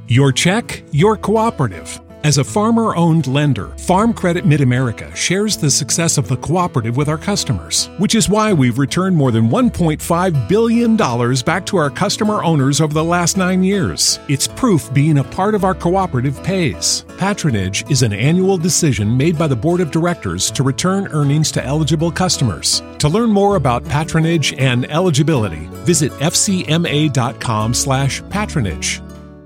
Your check, your cooperative. As a farmer-owned lender, Farm Credit Mid-America shares the success of the cooperative with our customers, which is why we've returned more than $1.5 billion back to our customer owners over the last 9 years. It's proof being a part of our cooperative pays. Patronage is an annual decision made by the Board of Directors to return earnings to eligible customers. To learn more about patronage and eligibility, visit fcma.com/patronage.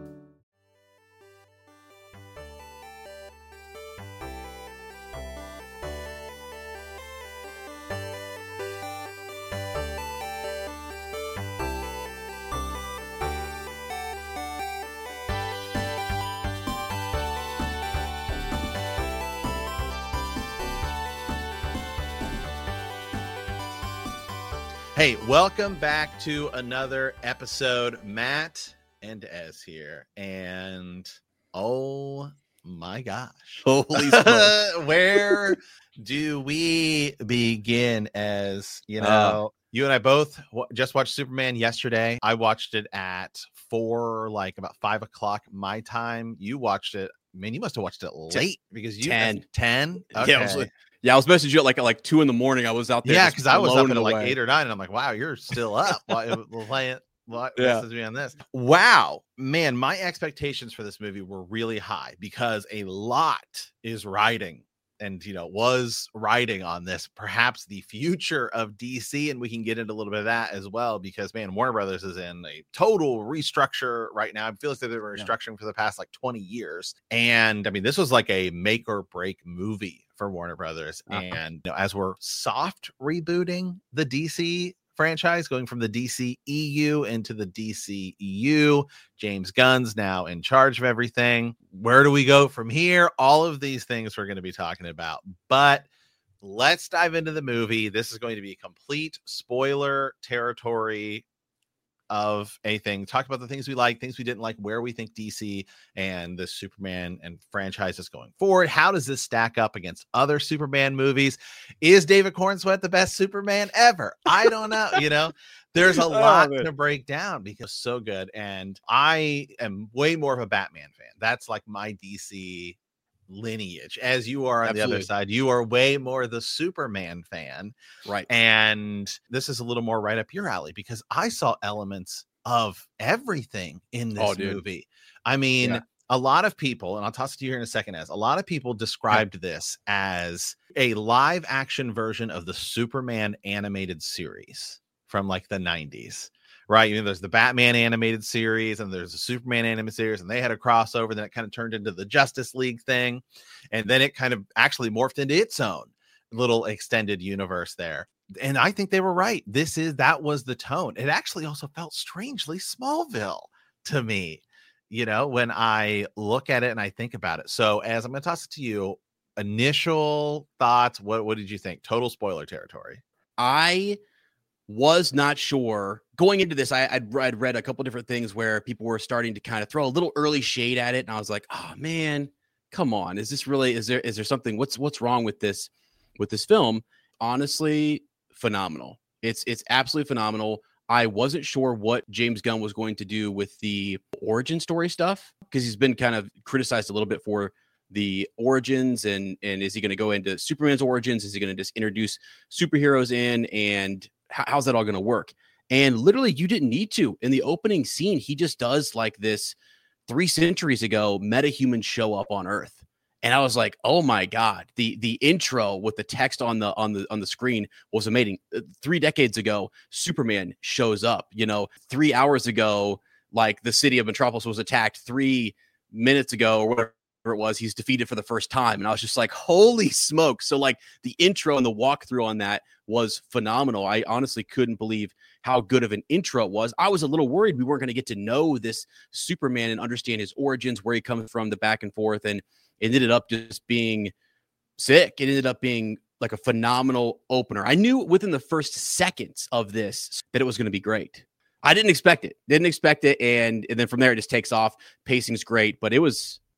Hey, welcome back to another episode. Matt and Ez here, and oh my gosh, holy smokes. Where do we begin? As you know, you and I both just watched Superman yesterday. I watched it at about 5 o'clock my time. You watched it. Man, you must have watched it late because you 10. Okay. Yeah, I was messaging you at 2 a.m. I was out there. Yeah, because I was up at like 8 or 9, and I'm like, wow, you're still up. Playing. Messages me on this. Wow, man, my expectations for this movie were really high because a lot is riding and was riding on this, perhaps the future of DC, and we can get into a little bit of that as well because man, Warner Brothers is in a total restructure right now. I feel like they've been restructuring for the past 20 years, and I mean this was like a make or break movie for Warner Brothers. And as we're soft rebooting the DC franchise, going from the DC EU into the DC EU, James Gunn's now in charge of everything. Where do we go from here? All of these things we're going to be talking about, but let's dive into the movie. This is going to be complete spoiler territory of a thing. Talk about the things we like, things we didn't like, where we think DC and the Superman and franchise is going forward. How does this stack up against other Superman movies? Is David Cornsweet the best Superman ever? I don't know. There's a lot to break down because it's so good. And I am way more of a Batman fan. That's like my DC lineage, as you are on the other side. You are way more the Superman fan, right? And this is a little more right up your alley because I saw elements of everything in this movie. I mean, a lot of people, and I'll toss it to you here in a second, as a lot of people described this as a live action version of the Superman animated series from the 90s. Right, there's the Batman animated series and there's the Superman animated series, and they had a crossover. Then it kind of turned into the Justice League thing, and then it kind of actually morphed into its own little extended universe there. And I think they were right. That was the tone. It actually also felt strangely Smallville to me, when I look at it and I think about it. So, as I'm going to toss it to you, initial thoughts. What did you think? Total spoiler territory. I was not sure going into this. I'd read a couple different things where people were starting to kind of throw a little early shade at it, and I was like, oh man, come on, is there something, what's wrong with this film? Honestly, phenomenal. It's absolutely phenomenal. I wasn't sure what James Gunn was going to do with the origin story stuff because he's been kind of criticized a little bit for the origins, and is he going to go into Superman's origins? Is he going to just introduce superheroes in, and how's that all going to work? And literally, you didn't need to. In the opening scene, he just does this 3 centuries ago meta-human show up on Earth, and I was like, oh my god! The intro with the text on the screen was amazing. 3 decades ago, Superman shows up. 3 hours ago, the city of Metropolis was attacked. 3 minutes ago, or whatever it was, he's defeated for the first time, and I was just like, holy smoke. So the intro and the walkthrough on that was phenomenal. I honestly couldn't believe how good of an intro it was. I was a little worried we weren't going to get to know this Superman and understand his origins, where he comes from, the back and forth, and it ended up just being sick. It ended up being a phenomenal opener. I knew within the first seconds of this that it was going to be great. I didn't expect it. And then from there it just takes off. Pacing's great, but it was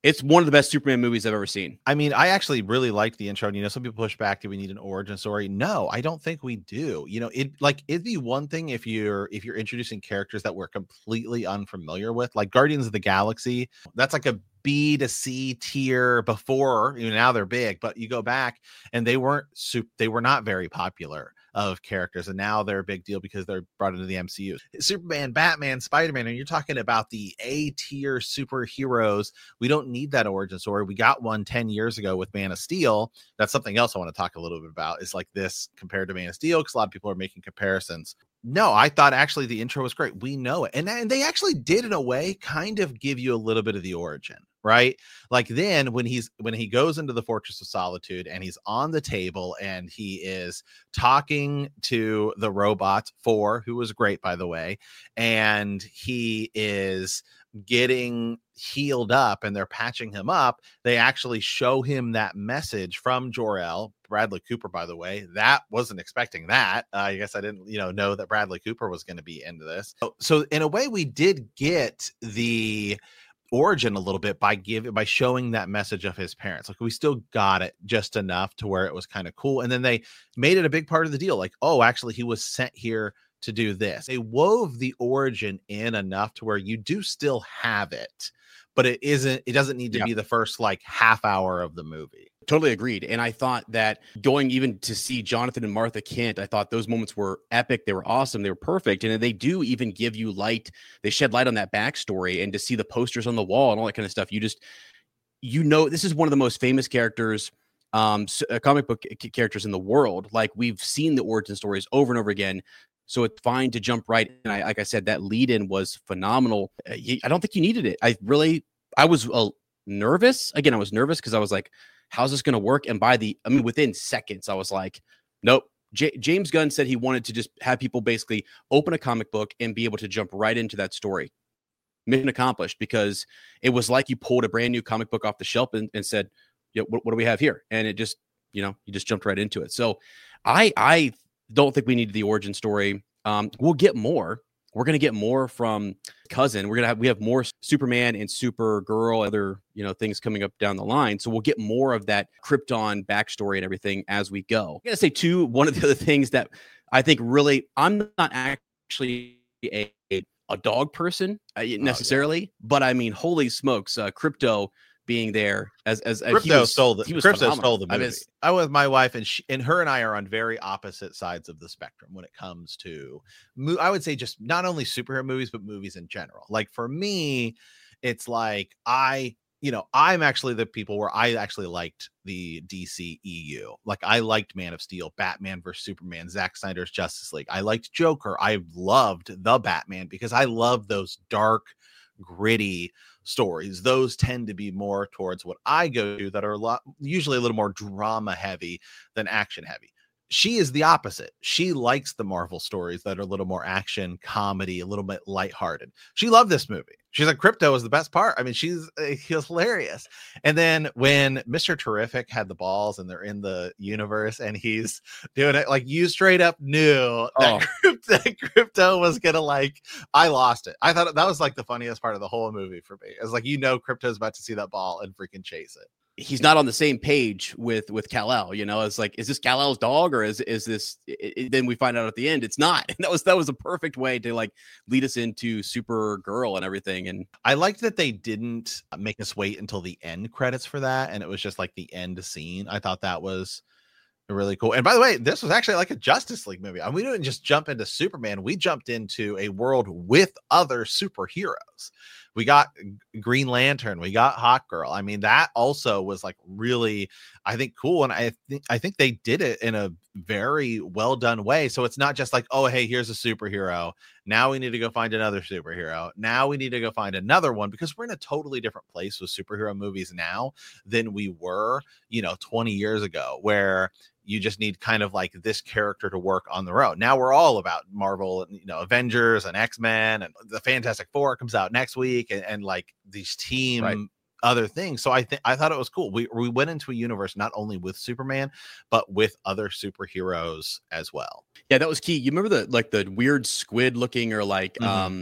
It's one of the best Superman movies I've ever seen. I mean, I actually really liked the intro. And, some people push back, do we need an origin story? No, I don't think we do. It'd be one thing if you're introducing characters that we're completely unfamiliar with, like Guardians of the Galaxy. That's like a B to C tier before, now they're big, but you go back and they were not very popular of characters, and now they're a big deal because they're brought into the MCU. Superman, Batman, Spider-Man, and you're talking about the A tier superheroes. We don't need that origin story. We got one 10 years ago with Man of Steel. That's something else I want to talk a little bit about, is like this compared to Man of Steel, because a lot of people are making comparisons. No, I thought actually the intro was great. We know it. And they actually did, in a way, kind of give you a little bit of the origin, right? Like then when he goes into the Fortress of Solitude and he's on the table and he is talking to the robot, who was great, by the way, and he is getting healed up and they're patching him up. They actually show him that message from Jor-El. Bradley Cooper, by the way, that wasn't expecting that. I guess I didn't, know that Bradley Cooper was going to be into this. So in a way, we did get the origin a little bit by showing that message of his parents. Like, we still got it just enough to where it was kind of cool. And then they made it a big part of the deal. Like, oh, actually, he was sent here to do this. They wove the origin in enough to where you do still have it, but it doesn't need to be the first like half hour of the movie. Totally agreed. And I thought that going even to see Jonathan and Martha Kent, I thought those moments were epic. They were awesome. They were perfect. And they do even give you light. They shed light on that backstory, and to see the posters on the wall and all that kind of stuff. This is one of the most famous characters, comic book characters in the world. Like, we've seen the origin stories over and over again. So it's fine to jump right in. Like I said, that lead in was phenomenal. I don't think you needed it. I was nervous. Again, I was nervous because I was like, how's this going to work? And within seconds, I was like, nope. James Gunn said he wanted to just have people basically open a comic book and be able to jump right into that story. Mission accomplished, because it was like you pulled a brand new comic book off the shelf and said, what do we have here? And it just, you just jumped right into it. So I don't think we need the origin story. We'll get more. We're going to get more from Cousin. We have more Superman and Supergirl, other, things coming up down the line. So we'll get more of that Krypton backstory and everything as we go. I'm going to say too, one of the other things that I think really, I'm not actually a dog person necessarily, but I mean, holy smokes, Krypto being there as Krypto stole the movie. I was with my wife, and her and I are on very opposite sides of the spectrum when it comes to, I would say, just not only superhero movies, but movies in general. Like, for me, it's like I'm actually the people where I actually liked the DC EU. Like, I liked Man of Steel, Batman vs Superman, Zack Snyder's Justice League. I liked Joker. I loved the Batman because I love those dark, gritty stories. Those tend to be more towards what I go to, that are usually a little more drama heavy than action heavy. She is the opposite. She likes the Marvel stories that are a little more action, comedy, a little bit lighthearted. She loved this movie. She's like, Krypto was the best part. I mean, he was hilarious. And then when Mr. Terrific had the balls and they're in the universe and he's doing it, like, you straight up knew that Krypto was gonna, I lost it. I thought that was like the funniest part of the whole movie for me. It was like, Krypto's about to see that ball and freaking chase it. He's not on the same page with Kal-El, it's like, is this Kal-El's dog, or is this then we find out at the end it's not. And that was a perfect way to lead us into Supergirl and everything. And I liked that they didn't make us wait until the end credits for that, and it was just like the end scene. I thought that was really cool. And by the way, this was actually like a Justice League movie. I mean, we didn't just jump into Superman. We jumped into a world with other superheroes. We got Green Lantern. We got Hawkgirl. I mean, that also was really, I think, cool. And I think they did it in a very well done way. So it's not just like, oh, hey, here's a superhero. Now we need to go find another superhero. Now we need to go find another one, because we're in a totally different place with superhero movies now than we were, 20 years ago, where you just need kind of like this character to work on their own. Now we're all about Marvel, Avengers and X-Men, and the Fantastic Four comes out next week, and like these team other things. So I thought it was cool. We went into a universe not only with Superman, but with other superheroes as well. Yeah, that was key. You remember the weird squid looking, or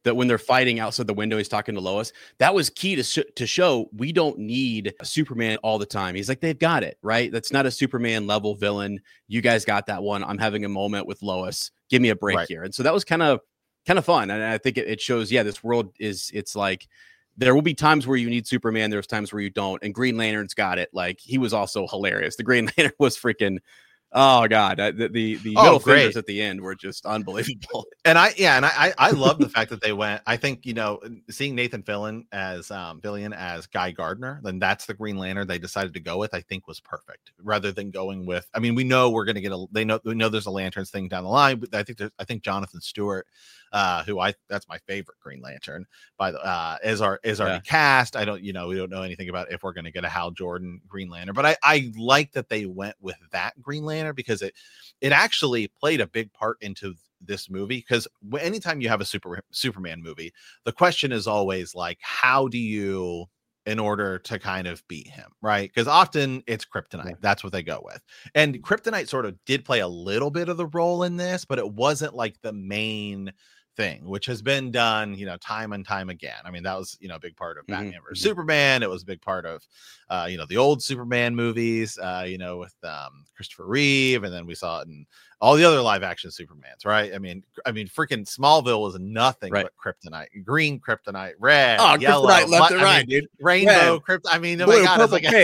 that when they're fighting outside the window, he's talking to Lois. That was key to show we don't need Superman all the time. He's like, they've got it, right? That's not a Superman level villain. You guys got that one. I'm having a moment with Lois. Give me a break here. And so that was kind of fun. And I think it shows, this world it's like, there will be times where you need Superman. There's times where you don't. And Green Lantern's got it. Like, he was also hilarious. The Green Lantern was freaking, oh God, the middle fingers at the end were just unbelievable. And I love the fact that they went. I think, seeing Nathan Fillion as Guy Gardner, then that's the Green Lantern they decided to go with. I think was perfect rather than going with. I mean, we know we're going to get we know there's a Lanterns thing down the line, but I think Jonathan Stewart, that's my favorite Green Lantern is already cast. I don't, we don't know anything about if we're going to get a Hal Jordan Green Lantern, but I like that they went with that Green Lantern because it actually played a big part into this movie. Because anytime you have a Superman movie, the question is always like, how do you, in order to kind of beat him, right? Because often it's kryptonite. That's what they go with. And kryptonite sort of did play a little bit of the role in this, but it wasn't like the main thing, which has been done, time and time again. I mean, that was, a big part of Batman versus Superman. It was a big part of, the old Superman movies, with Christopher Reeve, and then we saw it in all the other live action Supermans, right? I mean, freaking Smallville was nothing but kryptonite, green kryptonite, red, yellow, kryptonite left and right, dude, rainbow kryptonite. I mean, oh my God, it's like,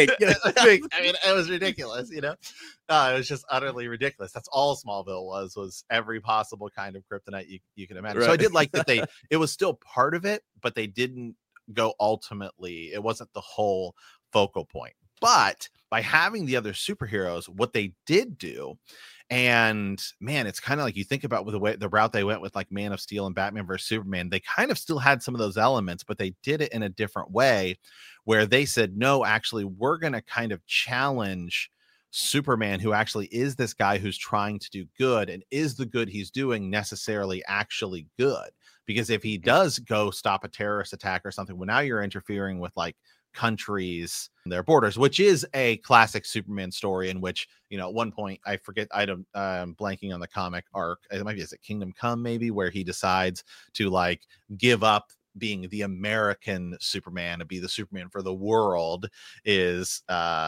I mean, it was ridiculous, it was just utterly ridiculous. That's all Smallville was every possible kind of kryptonite you can imagine. So I did like that it was still part of it, but they didn't go ultimately. It wasn't the whole focal point. But by having the other superheroes, what they did do, and man, it's kind of like you think about with the route they went with like Man of Steel and Batman versus Superman, they kind of still had some of those elements, but they did it in a different way where they said, no, actually, we're going to kind of challenge Superman, who actually is this guy who's trying to do good, and is the good he's doing necessarily actually good? Because if he does go stop a terrorist attack or something, well, now you're interfering with like countries, their borders, which is a classic Superman story in which, at one point, I forget, I'm blanking on the comic arc. It might be, is it Kingdom Come maybe, where he decides to like give up being the American Superman to be the Superman for the world, is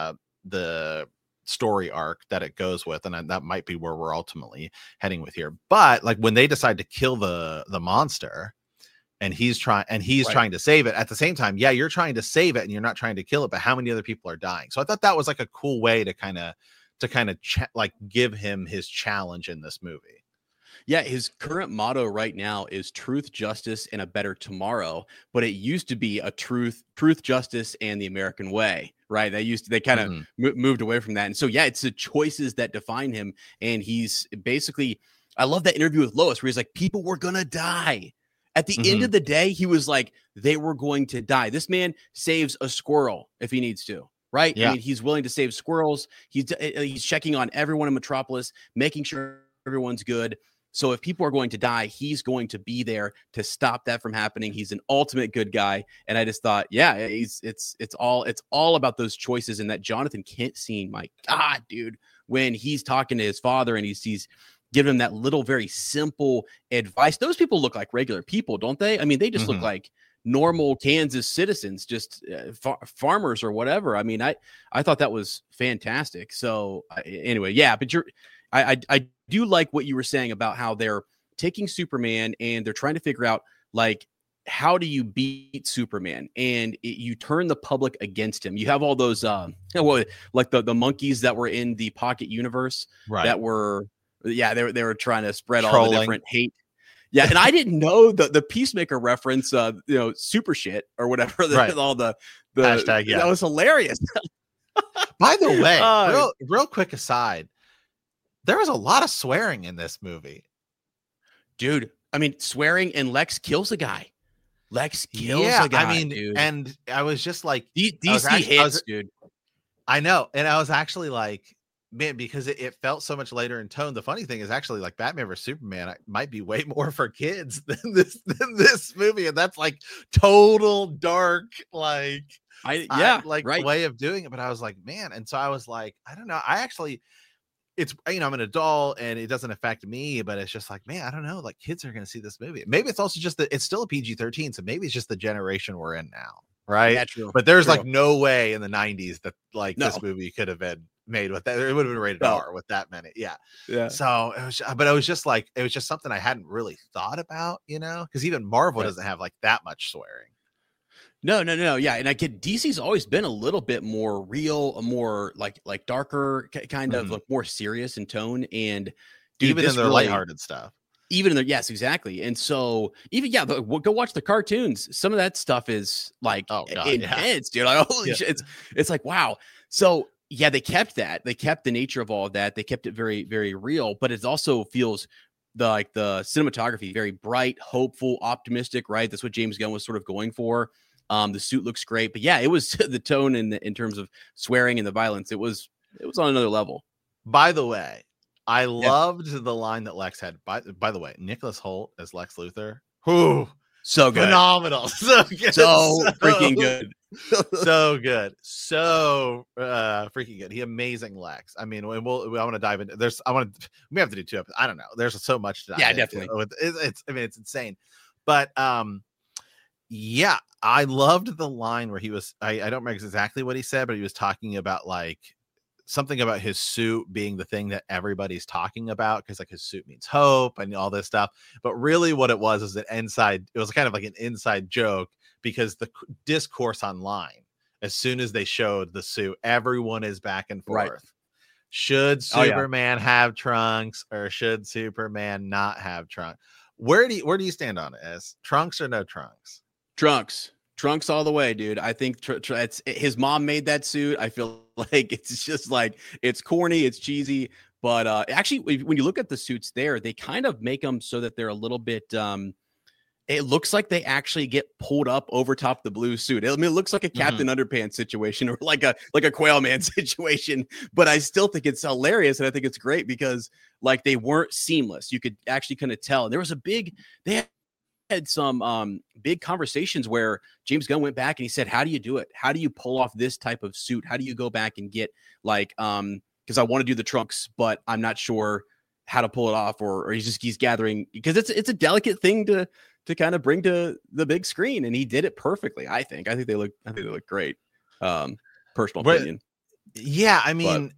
the story arc that it goes with, and that might be where we're ultimately heading with here. But like when they decide to kill the monster, and he's trying to save it at the same time, you're trying to save it and you're not trying to kill it, but how many other people are dying? So I thought that was like a cool way to kind of like give him his challenge in this movie. Yeah, his current motto right now is truth, justice, and a better tomorrow. But it used to be a truth, justice, and the American way, right? They kind of moved away from that. And so, it's the choices that define him. And he's basically, I love that interview with Lois where he's like, people were going to die. At the end of the day, he was like, they were going to die. This man saves a squirrel if he needs to. Right. Yeah. I mean, he's willing to save squirrels. He's checking on everyone in Metropolis, making sure everyone's good. So if people are going to die, he's going to be there to stop that from happening. He's an ultimate good guy. And I just thought, it's all about those choices. And that Jonathan Kent scene, my God, dude, when he's talking to his father and he's giving him that little, very simple advice. Those people look like regular people, don't they? I mean, they just look like normal Kansas citizens, just farmers or whatever. I mean, I thought that was fantastic. So anyway, but I do like what you were saying about how they're taking Superman and they're trying to figure out like, how do you beat Superman? And you turn the public against him. You have all those, like the monkeys that were in the Pocket Universe, right? That were, they were trying to spread all the different hate. Yeah, and I didn't know the Peacemaker reference, super shit or whatever. All the hashtag. Yeah, that was hilarious. By the way, real quick aside, there was a lot of swearing in this movie, dude. I mean, swearing, and Lex kills a guy. Lex kills a guy. I mean, dude. And I was just like, DC hits, dude. I know, and I was actually like, man, because it felt so much later in tone. The funny thing is actually like Batman vs Superman might be way more for kids than this movie, and that's like total dark, like way of doing it. But I was like, man, and so I was like, I don't know. I actually it's, I'm an adult and it doesn't affect me, but it's just like, man, I don't know, like kids are going to see this movie. Maybe it's also just that it's still a PG-13, so maybe it's just the generation we're in now, right? Yeah, true. But there's true. like no way in the 90s that like No. this movie could have been made with that. It would have been rated R with that many. Yeah. Yeah. So it was, but it was just like, it was just something I hadn't really thought about, because even Marvel doesn't have like that much swearing. No. Yeah. And I get DC's always been a little bit more real, a more like darker, kind of like more serious in tone. And dude, even in their lighthearted stuff. Even in their, yes, exactly. And so even, go watch the cartoons. Some of that stuff is like intense, dude. Like, holy shit. It's like, wow. So yeah, they kept that. They kept the nature of all of that. They kept it very, very real, but it also feels the cinematography, very bright, hopeful, optimistic, right? That's what James Gunn was sort of going for. The suit looks great, but yeah, it was the tone in terms of swearing and the violence. It was on another level. By the way, I loved the line that Lex had. By the way, Nicholas Hoult as Lex Luthor. Whew, so good. Phenomenal. So good. So freaking good. So good. So freaking good. He amazing Lex. I mean, I want to dive into we have to do 2 episodes. I don't know. There's so much to dive into. Definitely. It's insane. But yeah, I loved the line where he was, I don't remember exactly what he said, but he was talking about like something about his suit being the thing that everybody's talking about, because like his suit means hope and all this stuff. But really what it was is it was kind of like an inside joke, because the discourse online, as soon as they showed the suit, everyone is back and forth. Right. Should Superman have trunks, or should Superman not have trunks? Where do you stand on it? As trunks or no trunks? Trunks all the way, dude. I think it's his mom made that suit. I feel like it's just like, it's corny, it's cheesy, but actually when you look at the suits there, they kind of make them so that they're a little bit it looks like they actually get pulled up over top the blue suit. I mean, it looks like a Captain Underpants situation, or like a Quail Man situation, but I still think it's hilarious. And I think it's great because like they weren't seamless. You could actually kind of tell. And there was they had some big conversations where James Gunn went back and he said, how do you do it? How do you pull off this type of suit? How do you go back and get like, because I want to do the trunks, but I'm not sure how to pull it off, or he's gathering, because it's a delicate thing to kind of bring to the big screen, and he did it perfectly. I think they look great. Personal opinion. Yeah, I mean,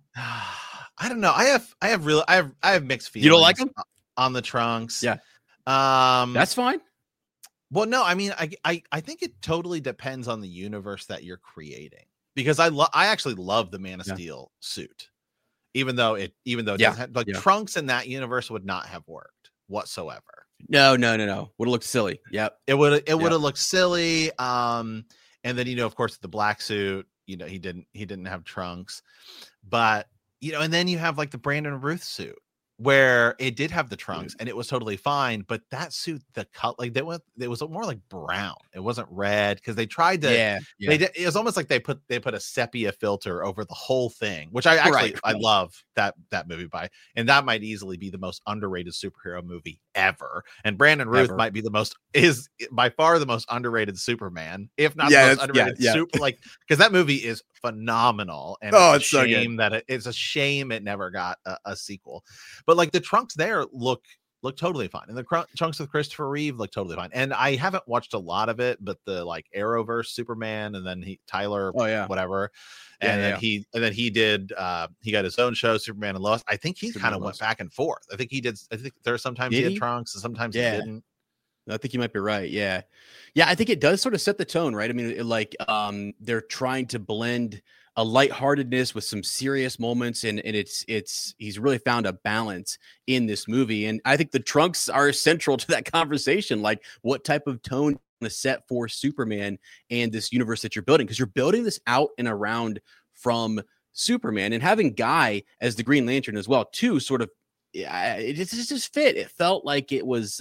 I don't know. I have mixed feelings. You don't like them on the trunks? Yeah. That's fine. Well, no, I mean, I think it totally depends on the universe that you're creating, because I actually love the Man of Steel suit, even though it doesn't have, like trunks in that universe would not have worked whatsoever. No. Would have looked silly. Yep. It would have looked silly. And then, of course, the black suit, he didn't have trunks, but, and then you have like the Brandon Routh suit, where it did have the trunks and it was totally fine, but that suit, the cut, like it was more like brown. It wasn't red, because they tried to. It was almost like they put a sepia filter over the whole thing, which I actually I love that movie and that might easily be the most underrated superhero movie ever. And Brandon Routh might be is by far the most underrated Superman, if not the most underrated super, like, because that movie is phenomenal, and it's a shame it's a shame it never got a sequel. But like the trunks there look totally fine, and the trunks with Christopher Reeve look totally fine. And I haven't watched a lot of it, but the like Arrowverse Superman, and then Tyler, whatever, and then he did he got his own show, Superman and Lois. I think he kind of went back and forth. I think there are sometimes he had trunks and sometimes he didn't. I think you might be right. Yeah. I think it does sort of set the tone, right? I mean, they're trying to blend a lightheartedness with some serious moments, and he's really found a balance in this movie. And I think the trunks are central to that conversation. Like, what type of tone to set for Superman and this universe that you're building, because you're building this out and around from Superman, and having Guy as the Green Lantern as well too. Sort of, it just fit. It felt like it was.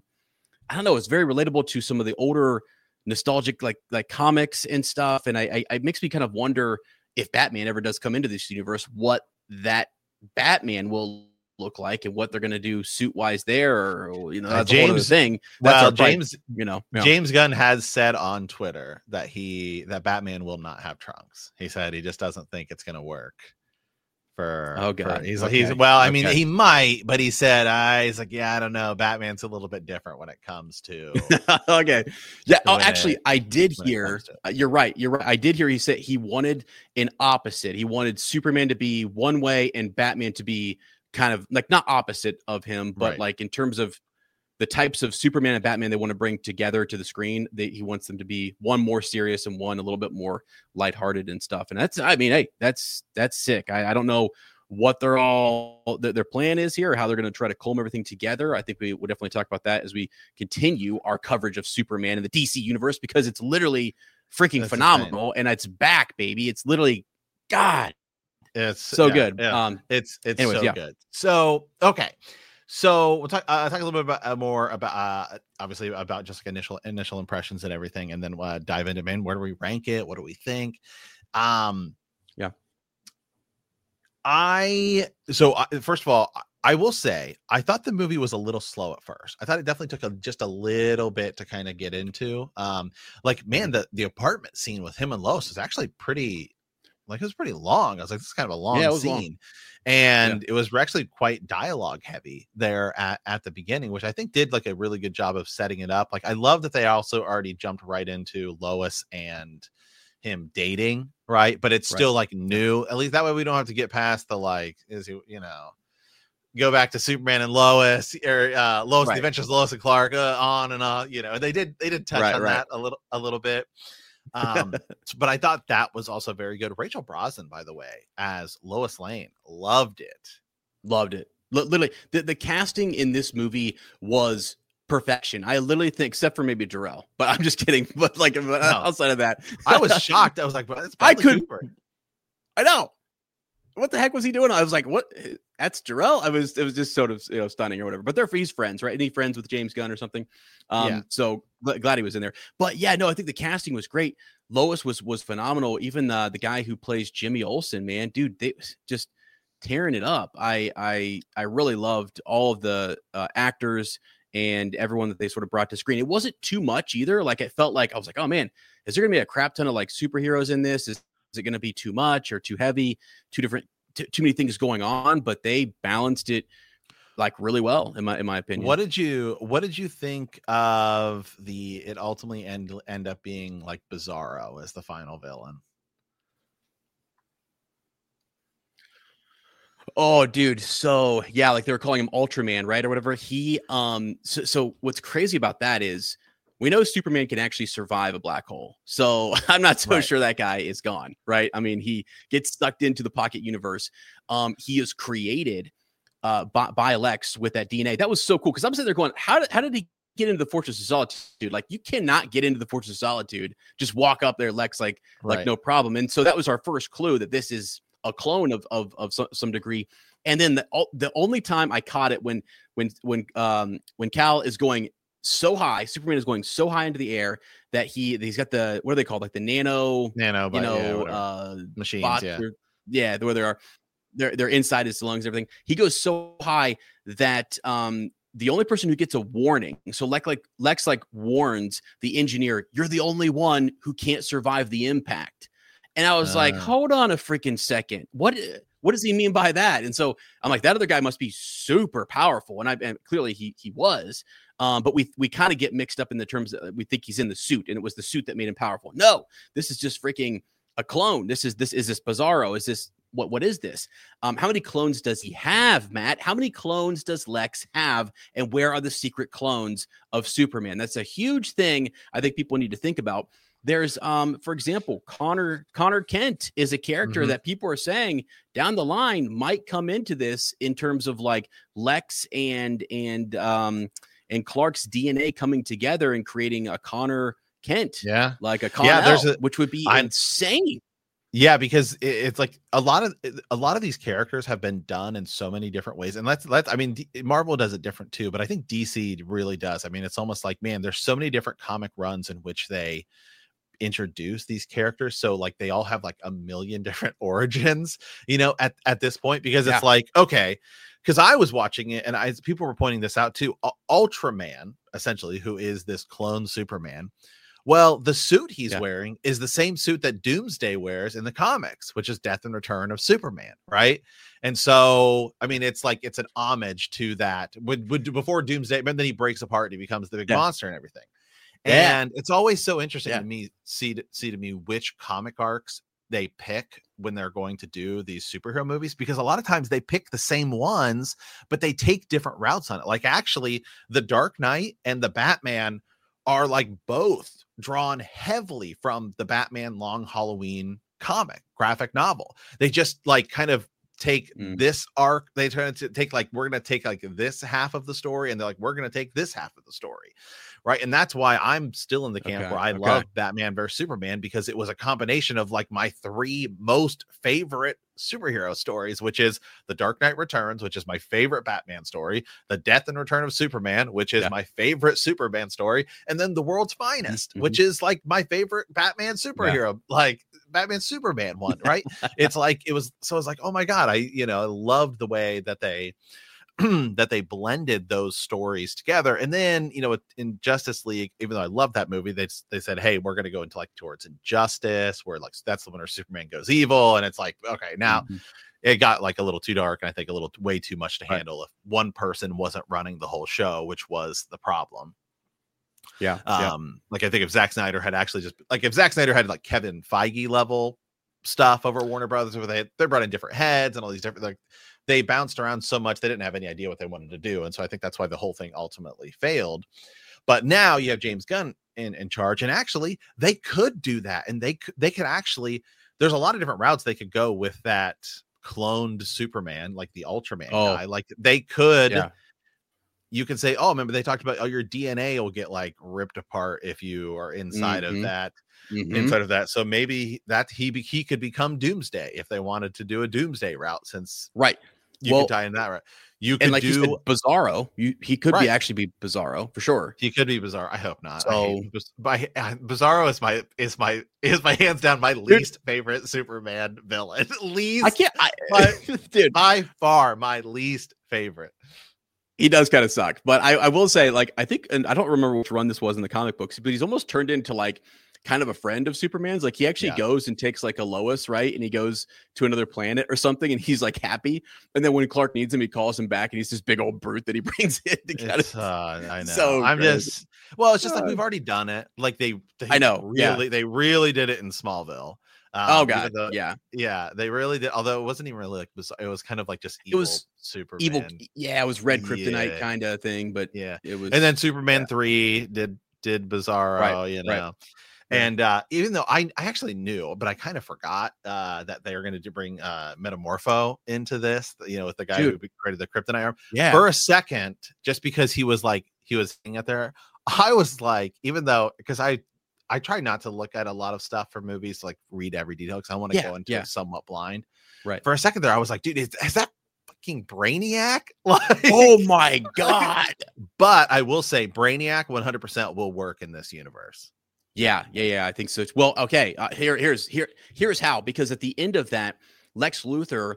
I don't know. It's very relatable to some of the older nostalgic like comics and stuff. And it makes me kind of wonder if Batman ever does come into this universe, what that Batman will look like and what they're going to do suit wise there, or, that's a whole other thing. James Gunn has said on Twitter that Batman will not have trunks. He said he just doesn't think it's going to work. he's well, I mean, he might, but he said, he's like, yeah, I don't know. Batman's a little bit different when it comes to okay. Yeah. Oh, actually, I did hear you're right. I did hear he said he wanted an opposite. He wanted Superman to be one way and Batman to be kind of like not opposite of him, but like in terms of the types of Superman and Batman they want to bring together to the screen. He wants them to be one more serious and one a little bit more lighthearted and stuff. And that's, I mean, hey, that's sick. I don't know what their plan is here or how they're going to try to comb everything together. I think we will definitely talk about that as we continue our coverage of Superman in the DC universe, because it's literally freaking phenomenal. Insane. And it's back, baby. It's literally, God, it's so good. Yeah. It's anyways, so good. So, okay. So we'll talk a little bit more about obviously about just like initial impressions and everything, and then dive into, man, where do we rank it? What do we think? First of all, I will say I thought the movie was a little slow at first. I thought it definitely took just a little bit to kind of get into. Like, man, the apartment scene with him and Lois is actually pretty. Like, it was pretty long. I was like, this is kind of a long scene. Long. And it was actually quite dialogue heavy there at the beginning, which I think did like a really good job of setting it up. Like, I love that they also already jumped right into Lois and him dating, right? But it's still like new. At least that way we don't have to get past the like, go back to Superman and Lois, or Lois, the Adventures of Lois and Clark, on and on. They did touch on that a little bit. But I thought that was also very good. Rachel Brosnan, by the way, as Lois Lane, loved it. Literally, the casting in this movie was perfection. I literally think, except for maybe Jarrell, but I'm just kidding. But like, outside of that, I was shocked. I was like, I know. What the heck was he doing? I was like, what? That's Jarrell? It was just sort of stunning or whatever. But he's friends, right? Isn't he friends with James Gunn or something? So glad he was in there. But yeah, no, I think the casting was great. Lois was phenomenal. Even the guy who plays Jimmy Olsen, man, dude, they just tearing it up. I really loved all of the actors and everyone that they sort of brought to screen. It wasn't too much either. Like, it felt like I was like, oh man, is there gonna be a crap ton of like superheroes in this? Is it going to be too much or too heavy? Too many things going on, but they balanced it like really well, in my opinion. What did you think of it ultimately end up being like Bizarro as the final villain? Oh, dude. So yeah, like they were calling him Ultraman, right? Or whatever. He, so what's crazy about that is we know Superman can actually survive a black hole. So I'm not so sure that guy is gone, right? I mean, he gets sucked into the pocket universe. He is created by Lex with that DNA. That was so cool, because I'm sitting there going, how did he get into the Fortress of Solitude? Like, you cannot get into the Fortress of Solitude. Just walk up there, Lex, like no problem. And so that was our first clue that this is a clone of some degree. And then the only time I caught it when Kal is going so high, Superman is going so high into the air that he's got the, what are they called, like the nano machines, where they are, they're inside his lungs, everything. He goes so high that the only person who gets a warning, so Lex warns the engineer, you're the only one who can't survive the impact. And I was like, hold on a freaking second. What does he mean by that? And so I'm like, that other guy must be super powerful. And clearly he was. But we kind of get mixed up in the terms that we think he's in the suit, and it was the suit that made him powerful. No, this is just freaking a clone. Is this Bizarro? Is this what is this? How many clones does he have, Matt? How many clones does Lex have? And where are the secret clones of Superman? That's a huge thing I think people need to think about. There's, for example, Connor Kent is a character that people are saying down the line might come into this in terms of like Lex and Clark's DNA coming together and creating a Connor Kent, like a Connell, which would be insane. Yeah, because it's like a lot of these characters have been done in so many different ways, and I mean, Marvel does it different too, but I think DC really does. I mean, it's almost like, man, there's so many different comic runs in which they introduce these characters, so like they all have like a million different origins, at this point, because it's like, okay, because I was watching it and people were pointing this out too. Ultraman, essentially, who is this clone Superman, Well, the suit he's wearing is the same suit that Doomsday wears in the comics, which is Death and Return of Superman, right? And so, I mean, it's like it's an homage to that. Before Doomsday, but then he breaks apart and he becomes the big monster and everything. And it's always so interesting to me see to me which comic arcs they pick when they're going to do these superhero movies, because a lot of times they pick the same ones, but they take different routes on it. Like actually, the Dark Knight and the Batman are like both drawn heavily from the Batman Long Halloween comic graphic novel. They just like kind of take this arc. They try to take like, we're going to take like this half of the story, and they're like, we're going to take this half of the story. Right. And that's why I'm still in the camp where I love Batman versus Superman, because it was a combination of like my 3 most favorite superhero stories, which is The Dark Knight Returns, which is my favorite Batman story, The Death and Return of Superman, which is my favorite Superman story, and then The World's Finest, which is like my favorite Batman superhero, like Batman Superman one. Right. It's like it was like, oh my God, I loved the way that they that they blended those stories together. And then, in Justice League, even though I love that movie, they said, hey, we're going to go into like towards injustice, where like that's the one where Superman goes evil. And it's like, okay, now it got like a little too dark, and I think a little way too much to handle if one person wasn't running the whole show, which was the problem. Like I think if Zack Snyder had actually if Zack Snyder had like Kevin Feige level stuff over Warner Brothers, where they brought in different heads and all these different, they bounced around so much, they didn't have any idea what they wanted to do. And so I think that's why the whole thing ultimately failed. But now you have James Gunn in charge, and actually they could do that. And they could actually, there's a lot of different routes they could go with that cloned Superman, like the Ultraman guy. Like they could, you can say, oh, remember they talked about, your DNA will get like ripped apart if you are inside of that. Inside of that, so maybe that he could become Doomsday if they wanted to do a Doomsday route, since you could tie in that route. You could, and like you said, Bizarro. He could actually be Bizarro for sure. He could be Bizarro. I hope not. So Bizarro is my hands down my least favorite Superman villain. Dude, by far my least favorite. He does kind of suck, but I will say, like, I think, and I don't remember which run this was in the comic books, but he's almost turned into like kind of a friend of Superman's. Like he actually goes and takes like a Lois, right? And he goes to another planet or something, and he's like happy. And then when Clark needs him, he calls him back, and he's this big old brute that he brings in to kind of. I know. So it's just like we've already done it. Like they really did it in Smallville. Oh God, they really did. Although it wasn't even really like it was kind of like just evil. It was Superman. Evil, it was red kryptonite kind of thing. But it was. And then Superman 3 did Bizarro, Right. And even though I actually knew, but I kind of forgot that they were going to bring Metamorpho into this, with the guy who created the kryptonite arm. Yeah. For a second, just because he was hanging out there, I was like, even though, because I try not to look at a lot of stuff for movies, like read every detail, because I want to go into it somewhat blind. Right. For a second there, I was like, dude, is that fucking Brainiac? Like, oh my God. But I will say Brainiac 100% will work in this universe. Yeah, I think so. Well, okay. Here's how, because at the end of that, Lex Luthor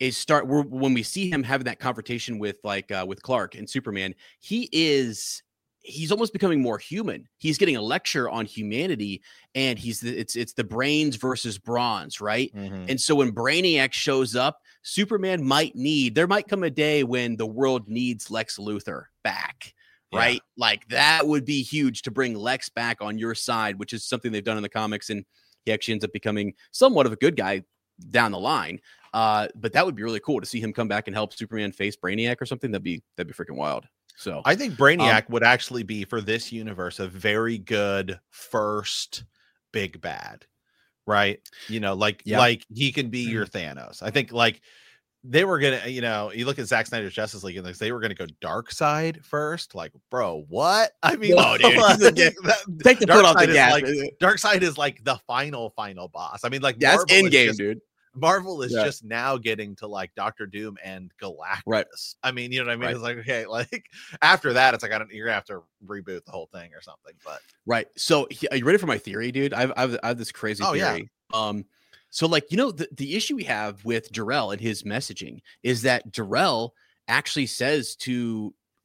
when we see him having that confrontation with with Clark and Superman, he's almost becoming more human. He's getting a lecture on humanity, and it's the brains versus bronze, right? And so when Brainiac shows up, Superman there might come a day when the world needs Lex Luthor back. Right? Like that would be huge to bring Lex back on your side, which is something they've done in the comics. And he actually ends up becoming somewhat of a good guy down the line. But that would be really cool to see him come back and help Superman face Brainiac or something. That'd be freaking wild. So I think Brainiac would actually be, for this universe, a very good first big bad, right? Like he can be your Thanos. I think they were gonna, you look at Zack Snyder's Justice League, and they were gonna go Dark Side first. Like, bro, what? I mean, dude, take the foot off the gas. Dark Side is like the final boss. I mean, like, that's Endgame, dude. Marvel is just now getting to like Doctor Doom and Galactus. Right. I mean, you know what I mean? Right. It's like, okay, like after that, it's like you're gonna have to reboot the whole thing or something. But so are you ready for my theory, dude? I have this crazy theory. So the issue we have with Jor-El and his messaging is that Jor-El actually says to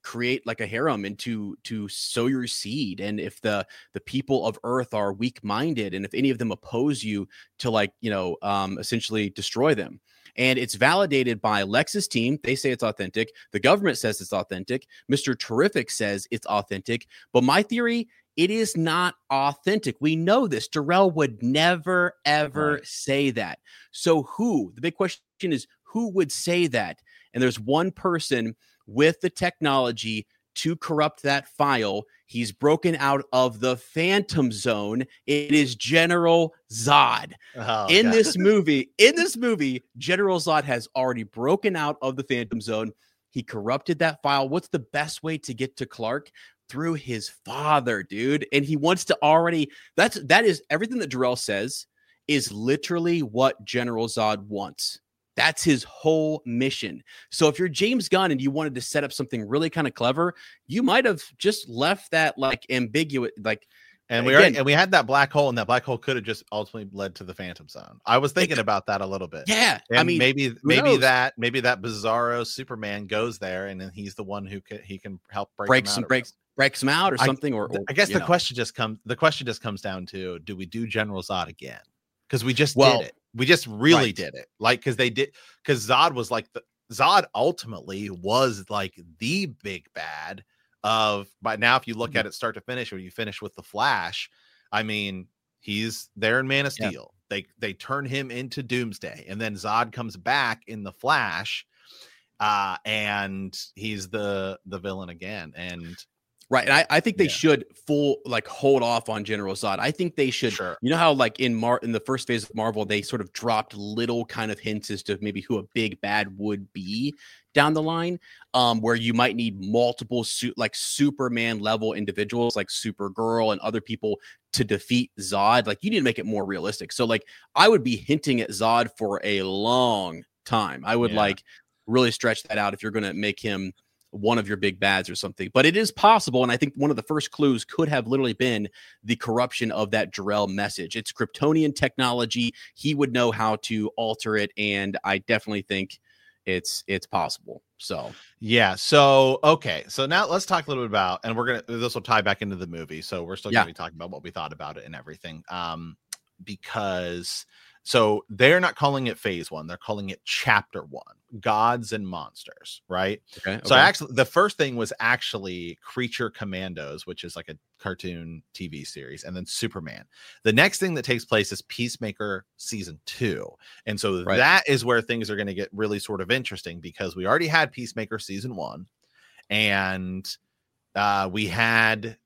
create like a harem and to sow your seed. And if the people of Earth are weak-minded, and if any of them oppose you, to like, essentially destroy them. And it's validated by Lex's team. They say it's authentic. The government says it's authentic. Mr. Terrific says it's authentic. But my theory, it is not authentic. We know this. Jor-El would never, ever say that. So the big question is, who would say that? And there's one person with the technology to corrupt that file. He's broken out of the Phantom Zone. It is General Zod. In this movie, General Zod has already broken out of the Phantom Zone. He corrupted that file. What's the best way to get to Clark? Through his father, dude. And he wants to already, that is everything that Jor-El says is literally what General Zod wants. That's his whole mission. So if you're James Gunn and you wanted to set up something really kind of clever, you might have just left that like ambiguous, like. And we had that black hole, and that black hole could have just ultimately led to the Phantom Zone. I was thinking about that a little bit. Yeah, and I mean, maybe that Bizarro Superman goes there, and then he's the one who can help breaks him out or something. I guess the question just comes down to, do we do General Zod again? Because we just did it. We just really did it. Like, because Zod ultimately was like the big bad but now if you look at it start to finish, or you finish with the Flash, I mean, he's there in Man of Steel. Yeah. They turn him into Doomsday, and then Zod comes back in the Flash, and he's the villain again. And right. And I think they should hold off on General Zod. I think they should, you know how like in the first phase of Marvel, they sort of dropped little kind of hints as to maybe who a big bad would be down the line, where you might need multiple Superman level individuals like Supergirl and other people to defeat Zod. Like, you need to make it more realistic. So like, I would be hinting at Zod for a long time. I would really stretch that out if you're going to make him one of your big bads or something. But it is possible, and I think one of the first clues could have literally been the corruption of that Jor-El message. It's Kryptonian technology. He would know how to alter it, and I definitely think it's possible. So okay, so now let's talk a little bit about, and this will tie back into the movie, so we're still gonna be talking about what we thought about it and everything, because so they're not calling it phase 1, they're calling it chapter 1, Gods and Monsters, right? Okay. So actually, the first thing was actually Creature Commandos, which is like a cartoon TV series, and then Superman. The next thing that takes place is Peacemaker season 2. And so that is where things are going to get really sort of interesting, because we already had Peacemaker season 1, and we had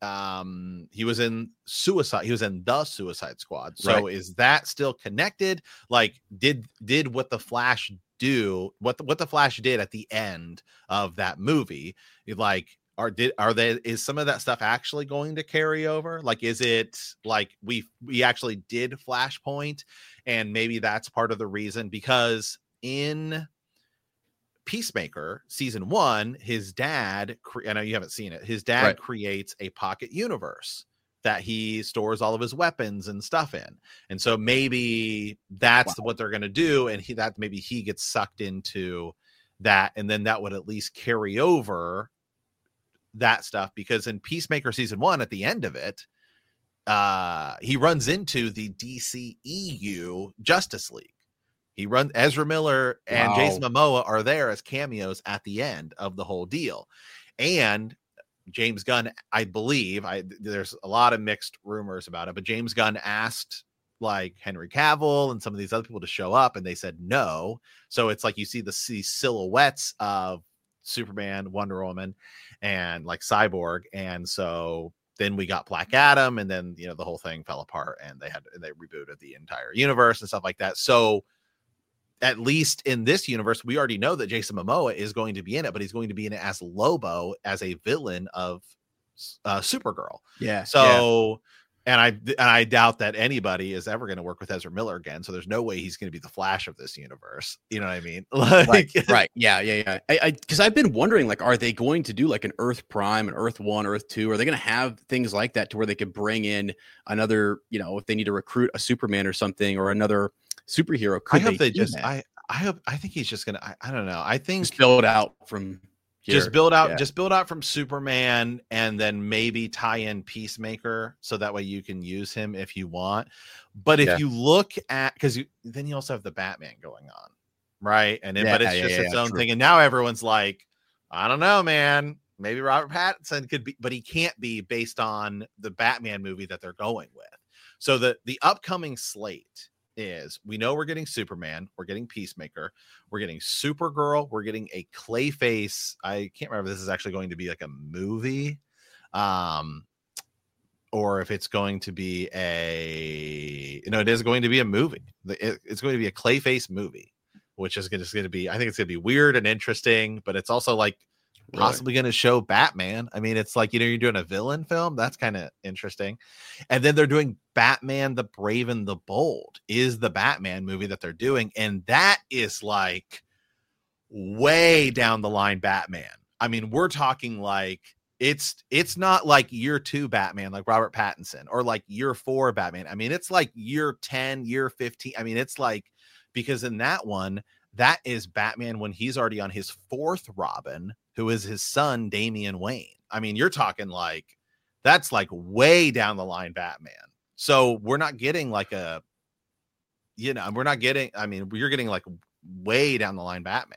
he was in the Suicide Squad. So is that still connected? Like, did what the Flash do, what the Flash did at the end of that movie, like, is some of that stuff actually going to carry over? Like, is it like we actually did Flashpoint, and maybe that's part of the reason? Because in Peacemaker season 1, his dad, I know you haven't seen it, his dad creates a pocket universe that he stores all of his weapons and stuff in. And so maybe that's what they're going to do. And maybe he gets sucked into that. And then that would at least carry over that stuff, because in Peacemaker season 1, at the end of it, he runs into the DCEU Justice League. Ezra Miller and Jason Momoa are there as cameos at the end of the whole deal. And James Gunn, I believe, there's a lot of mixed rumors about it, but James Gunn asked like Henry Cavill and some of these other people to show up, and they said no. So it's like you see the silhouettes of Superman, Wonder Woman, and like Cyborg. And so then we got Black Adam, and then, the whole thing fell apart, and they rebooted the entire universe and stuff like that. So at least in this universe, we already know that Jason Momoa is going to be in it, but he's going to be in it as Lobo, as a villain of Supergirl. Yeah. So, and I doubt that anybody is ever going to work with Ezra Miller again. So there's no way he's going to be the Flash of this universe. You know what I mean? Right. Yeah. Because I've been wondering, like, are they going to do like an Earth Prime, an Earth 1, Earth 2? Are they going to have things like that to where they could bring in another, if they need to recruit a Superman or something, or another superhero? I think he's just gonna. I don't know. I think just build out from Just build out from Superman and then maybe tie in Peacemaker so that way you can use him if you want. But if you look at, because then you also have the Batman going on, right? And then, but it's just its own thing. And now everyone's like, I don't know, man. Maybe Robert Pattinson could be, but he can't be based on the Batman movie that they're going with. So the upcoming slate is, we know we're getting Superman, we're getting Peacemaker, we're getting Supergirl, we're getting a Clayface. I can't remember if this is actually going to be like a movie, or if it's going to be it is going to be a movie. It's going to be a Clayface movie, which is just going to be, I think it's going to be weird and interesting, but it's also like possibly going to show Batman. I mean, it's like, you're doing a villain film. That's kind of interesting. And then they're doing Batman the Brave and the Bold is the Batman movie that they're doing. And that is like way down the line Batman. I mean, we're talking like it's not like year 2 Batman, like Robert Pattinson, or like year 4 Batman. I mean, it's like year 10, year 15. I mean, it's like, because in that one, that is Batman when he's already on his 4th Robin, who is his son, Damian Wayne. I mean, you're talking like, that's like way down the line Batman. So we're not getting like you're getting like way down the line Batman.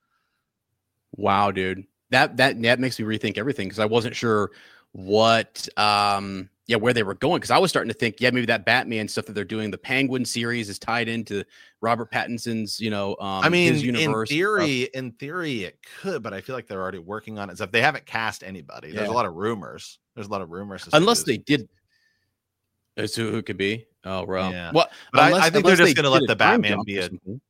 Wow, dude. That makes me rethink everything, because I wasn't sure what where they were going, because I was starting to think maybe that Batman stuff that they're doing, the Penguin series, is tied into Robert Pattinson's his universe. In theory it could, but I feel like they're already working on it. So if they haven't cast anybody, there's a lot of rumors. Unless they did. As who it could be. Oh, well. Yeah. Well, but I think they're just going to let the Batman be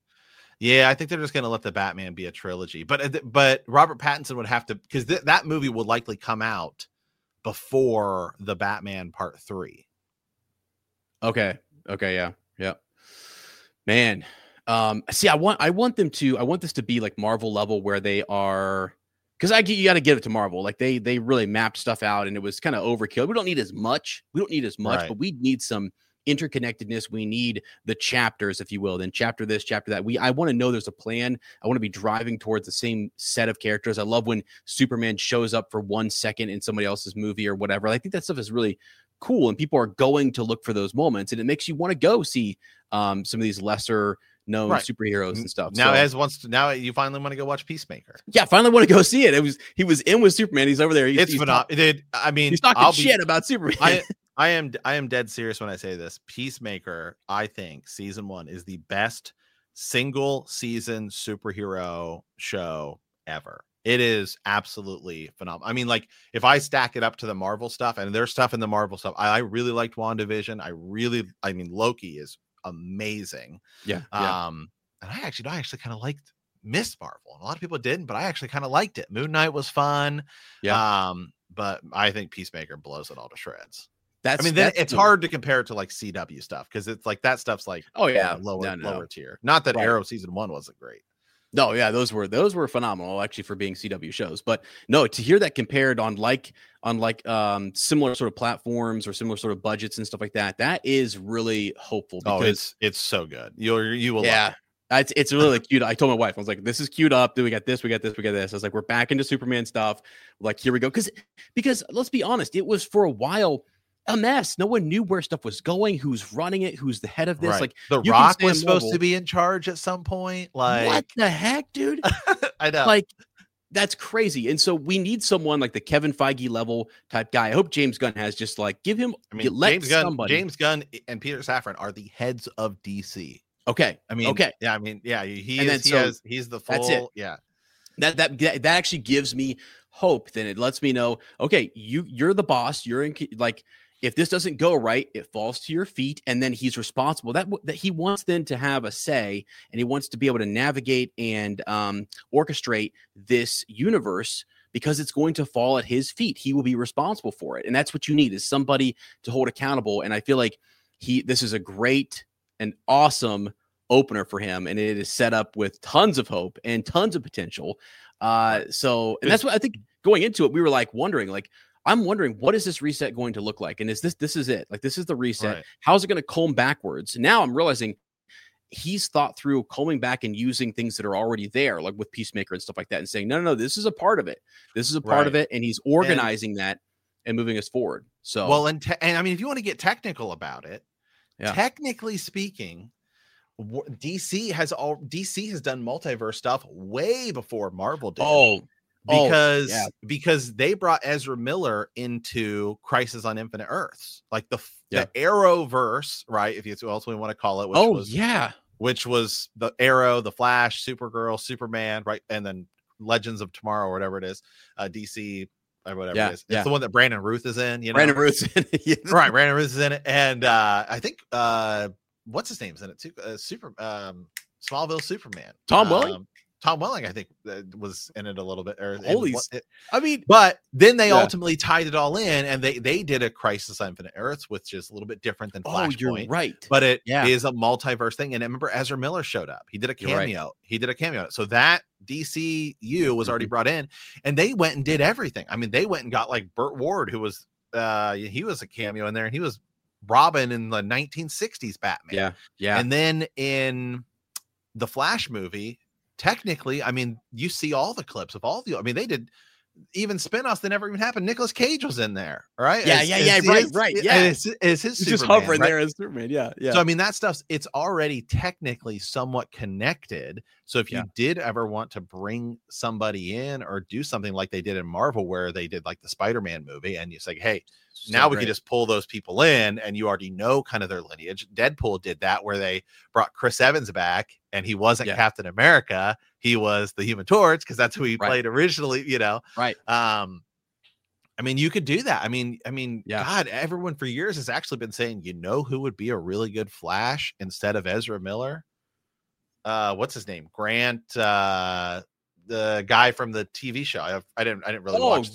I think they're just going to let the Batman be a trilogy. But Robert Pattinson would have to, because that movie would likely come out before the Batman Part 3. Okay. Yeah. Man. See, I want this to be like Marvel level, where they are, because you got to give it to Marvel. Like they really mapped stuff out, and it was kind of overkill. We don't need as much, right, but we need some interconnectedness. We need the chapters, if you will. Then chapter this, chapter that. I want to know there's a plan. I want to be driving towards the same set of characters. I love when Superman shows up for 1 second in somebody else's movie or whatever. I think that stuff is really cool, and people are going to look for those moments, and it makes you want to go see some of these lesser known superheroes and stuff. Now you finally want to go watch Peacemaker. Yeah, finally want to go see it. He was in with Superman. He's over there. It's phenomenal. He's talking shit about Superman. I am dead serious when I say this. Peacemaker, I think season 1 is the best single season superhero show ever. It is absolutely phenomenal. I mean, like, if I stack it up to the Marvel stuff, and there's stuff in the Marvel stuff, I really liked WandaVision. I mean, Loki is amazing. Yeah. And I actually kind of liked Miss Marvel. A lot of people didn't, but I actually kind of liked it. Moon Knight was fun. Yeah. But I think Peacemaker blows it all to shreds. It's hard to compare it to like CW stuff, because it's like that stuff's like lower tier. Not that Arrow season 1 wasn't great. No, yeah, those were phenomenal actually for being CW shows. But no, to hear that compared on similar sort of platforms or similar sort of budgets and stuff like that, that is really hopeful. Because it's so good. You will. Yeah. Love it. It's really cute. I told my wife, I was like, this is queued up. We got this, we got this. I was like, we're back into Superman stuff. Like, here we go. Because let's be honest, it was for a while a mess. No one knew where stuff was going, who's running it, who's the head of this. Right. Like, The Rock was supposed to be in charge at some point. Like, what the heck, dude? I know. Like, that's crazy. And so we need someone like the Kevin Feige level type guy. I hope James Gunn has just like James Gunn and Peter Safran are the heads of DC. Okay. He's the full. That's it. Yeah. That actually gives me hope. Then it lets me know, okay, you're the boss. You're in, like, if this doesn't go right, it falls to your feet, and then he's responsible. That he wants then to have a say, and he wants to be able to navigate and orchestrate this universe, because it's going to fall at his feet. He will be responsible for it, and that's what you need, is somebody to hold accountable. And I feel like this is a great and awesome opener for him, and it is set up with tons of hope and tons of potential. And that's what I think going into it, we were like wondering, like, I'm wondering, what is this reset going to look like? And this is it? Like, this is the reset. Right. How's it going to comb backwards? Now I'm realizing he's thought through coming back and using things that are already there, like with Peacemaker and stuff like that, and saying, no, this is a part of it. This is a part of it. And he's organizing that and moving us forward. So, well, and I mean, if you want to get technical about it, technically speaking, DC has done multiverse stuff way before Marvel did. Because they brought Ezra Miller into Crisis on Infinite Earths, like the Arrowverse, right? If you also want to call it, which was the Arrow, the Flash, Supergirl, Superman, right? And then Legends of Tomorrow, or whatever it is, DC, or whatever it is. It's the one that Brandon Ruth is in, Brandon Ruth's in it. Right, Brandon Ruth is in it. And I think what's his name's in it too? Smallville Superman. Tom Welling? Tom Welling, I think, was in it a little bit. But then they ultimately tied it all in, and they did a Crisis on Infinite Earths, which is a little bit different than Flashpoint. You're right. But it is a multiverse thing. And I remember Ezra Miller showed up. He did a cameo. Right. He did a cameo. So that DCU was already brought in, and they went and did everything. I mean, they went and got like Burt Ward, who was he was a cameo in there, and he was Robin in the 1960s Batman. Yeah. And then in the Flash movie, technically, I mean, you see all the clips of all the, I mean, they did even spinoffs that never even happened. Nicolas Cage was in there, right? Right. Yeah. Is his just hovering there as Superman. Yeah. So, I mean, that stuff's, it's already technically somewhat connected. So if you did ever want to bring somebody in or do something like they did in Marvel, where they did like the Spider-Man movie, and you say, hey, now we can just pull those people in, and you already know kind of their lineage. Deadpool did that, where they brought Chris Evans back, and he wasn't Captain America. He was the Human Torch, because that's who he played originally, you know? Right. I mean, you could do that. I mean, God, everyone for years has actually been saying, you know, who would be a really good Flash instead of Ezra Miller? What's his name? Grant, the guy from the TV show. I didn't really watch.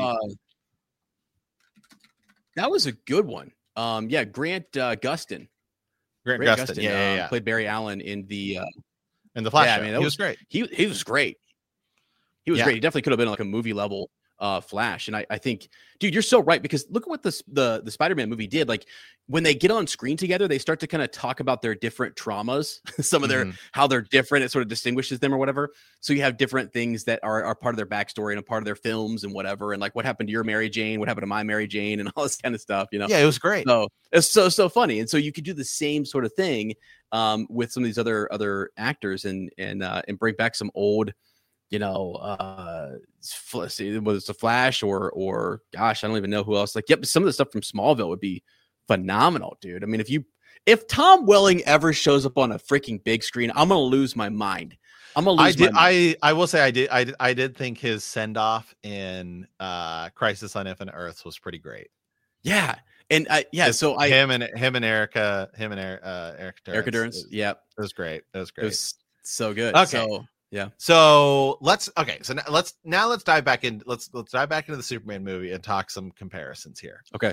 That was a good one. Grant Gustin. Grant Gustin. Played Barry Allen in the Flash. I mean, he was great. He was great. He was great. He definitely could have been like a movie level Flash. And I think, dude, you're so right, because look at what the Spider-Man movie did. Like, when they get on screen together, they start to kind of talk about their different traumas, some of their, how they're different. It sort of distinguishes them or whatever. So you have different things that are part of their backstory and a part of their films and whatever. And like, what happened to your Mary Jane? What happened to my Mary Jane? And all this kind of stuff, you know? Yeah, it was great. So it's so funny. And so you could do the same sort of thing with some of these other actors and bring back some old, you know, was it the Flash or gosh, I don't even know who else. Like, some of the stuff from Smallville would be phenomenal, dude. I mean, if Tom Welling ever shows up on a freaking big screen, I'm gonna lose my mind. I will say I did think his send off in Crisis on Infinite Earths was pretty great. Yeah. And him and Erica Durance. Yeah, it was great. It was so good. Okay. So let's dive back in. Let's dive back into the Superman movie and talk some comparisons here. Okay.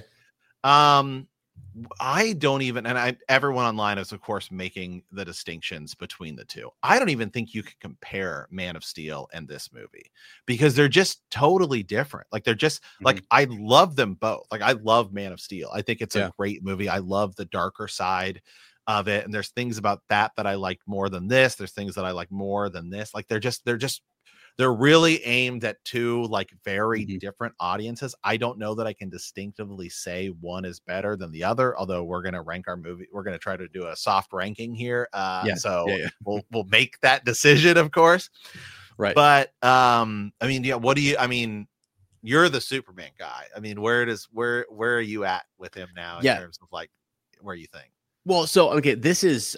I don't even, and everyone online is of course making the distinctions between the two. I don't even think you could compare Man of Steel and this movie, because they're just totally different. Like, they're just like, I love them both. Like, I love Man of Steel. I think it's a great movie. I love the darker side of it, and there's things about that I like more than this. There's things that I like more than this. Like, they're really aimed at two like very different audiences. I don't know that I can distinctively say one is better than the other, although we're going to rank our movie. We're going to try to do a soft ranking here. We'll make that decision, of course. Right. But I mean, you're the Superman guy. I mean, where are you at with him now in terms of like where you think? Well, so, okay, this is,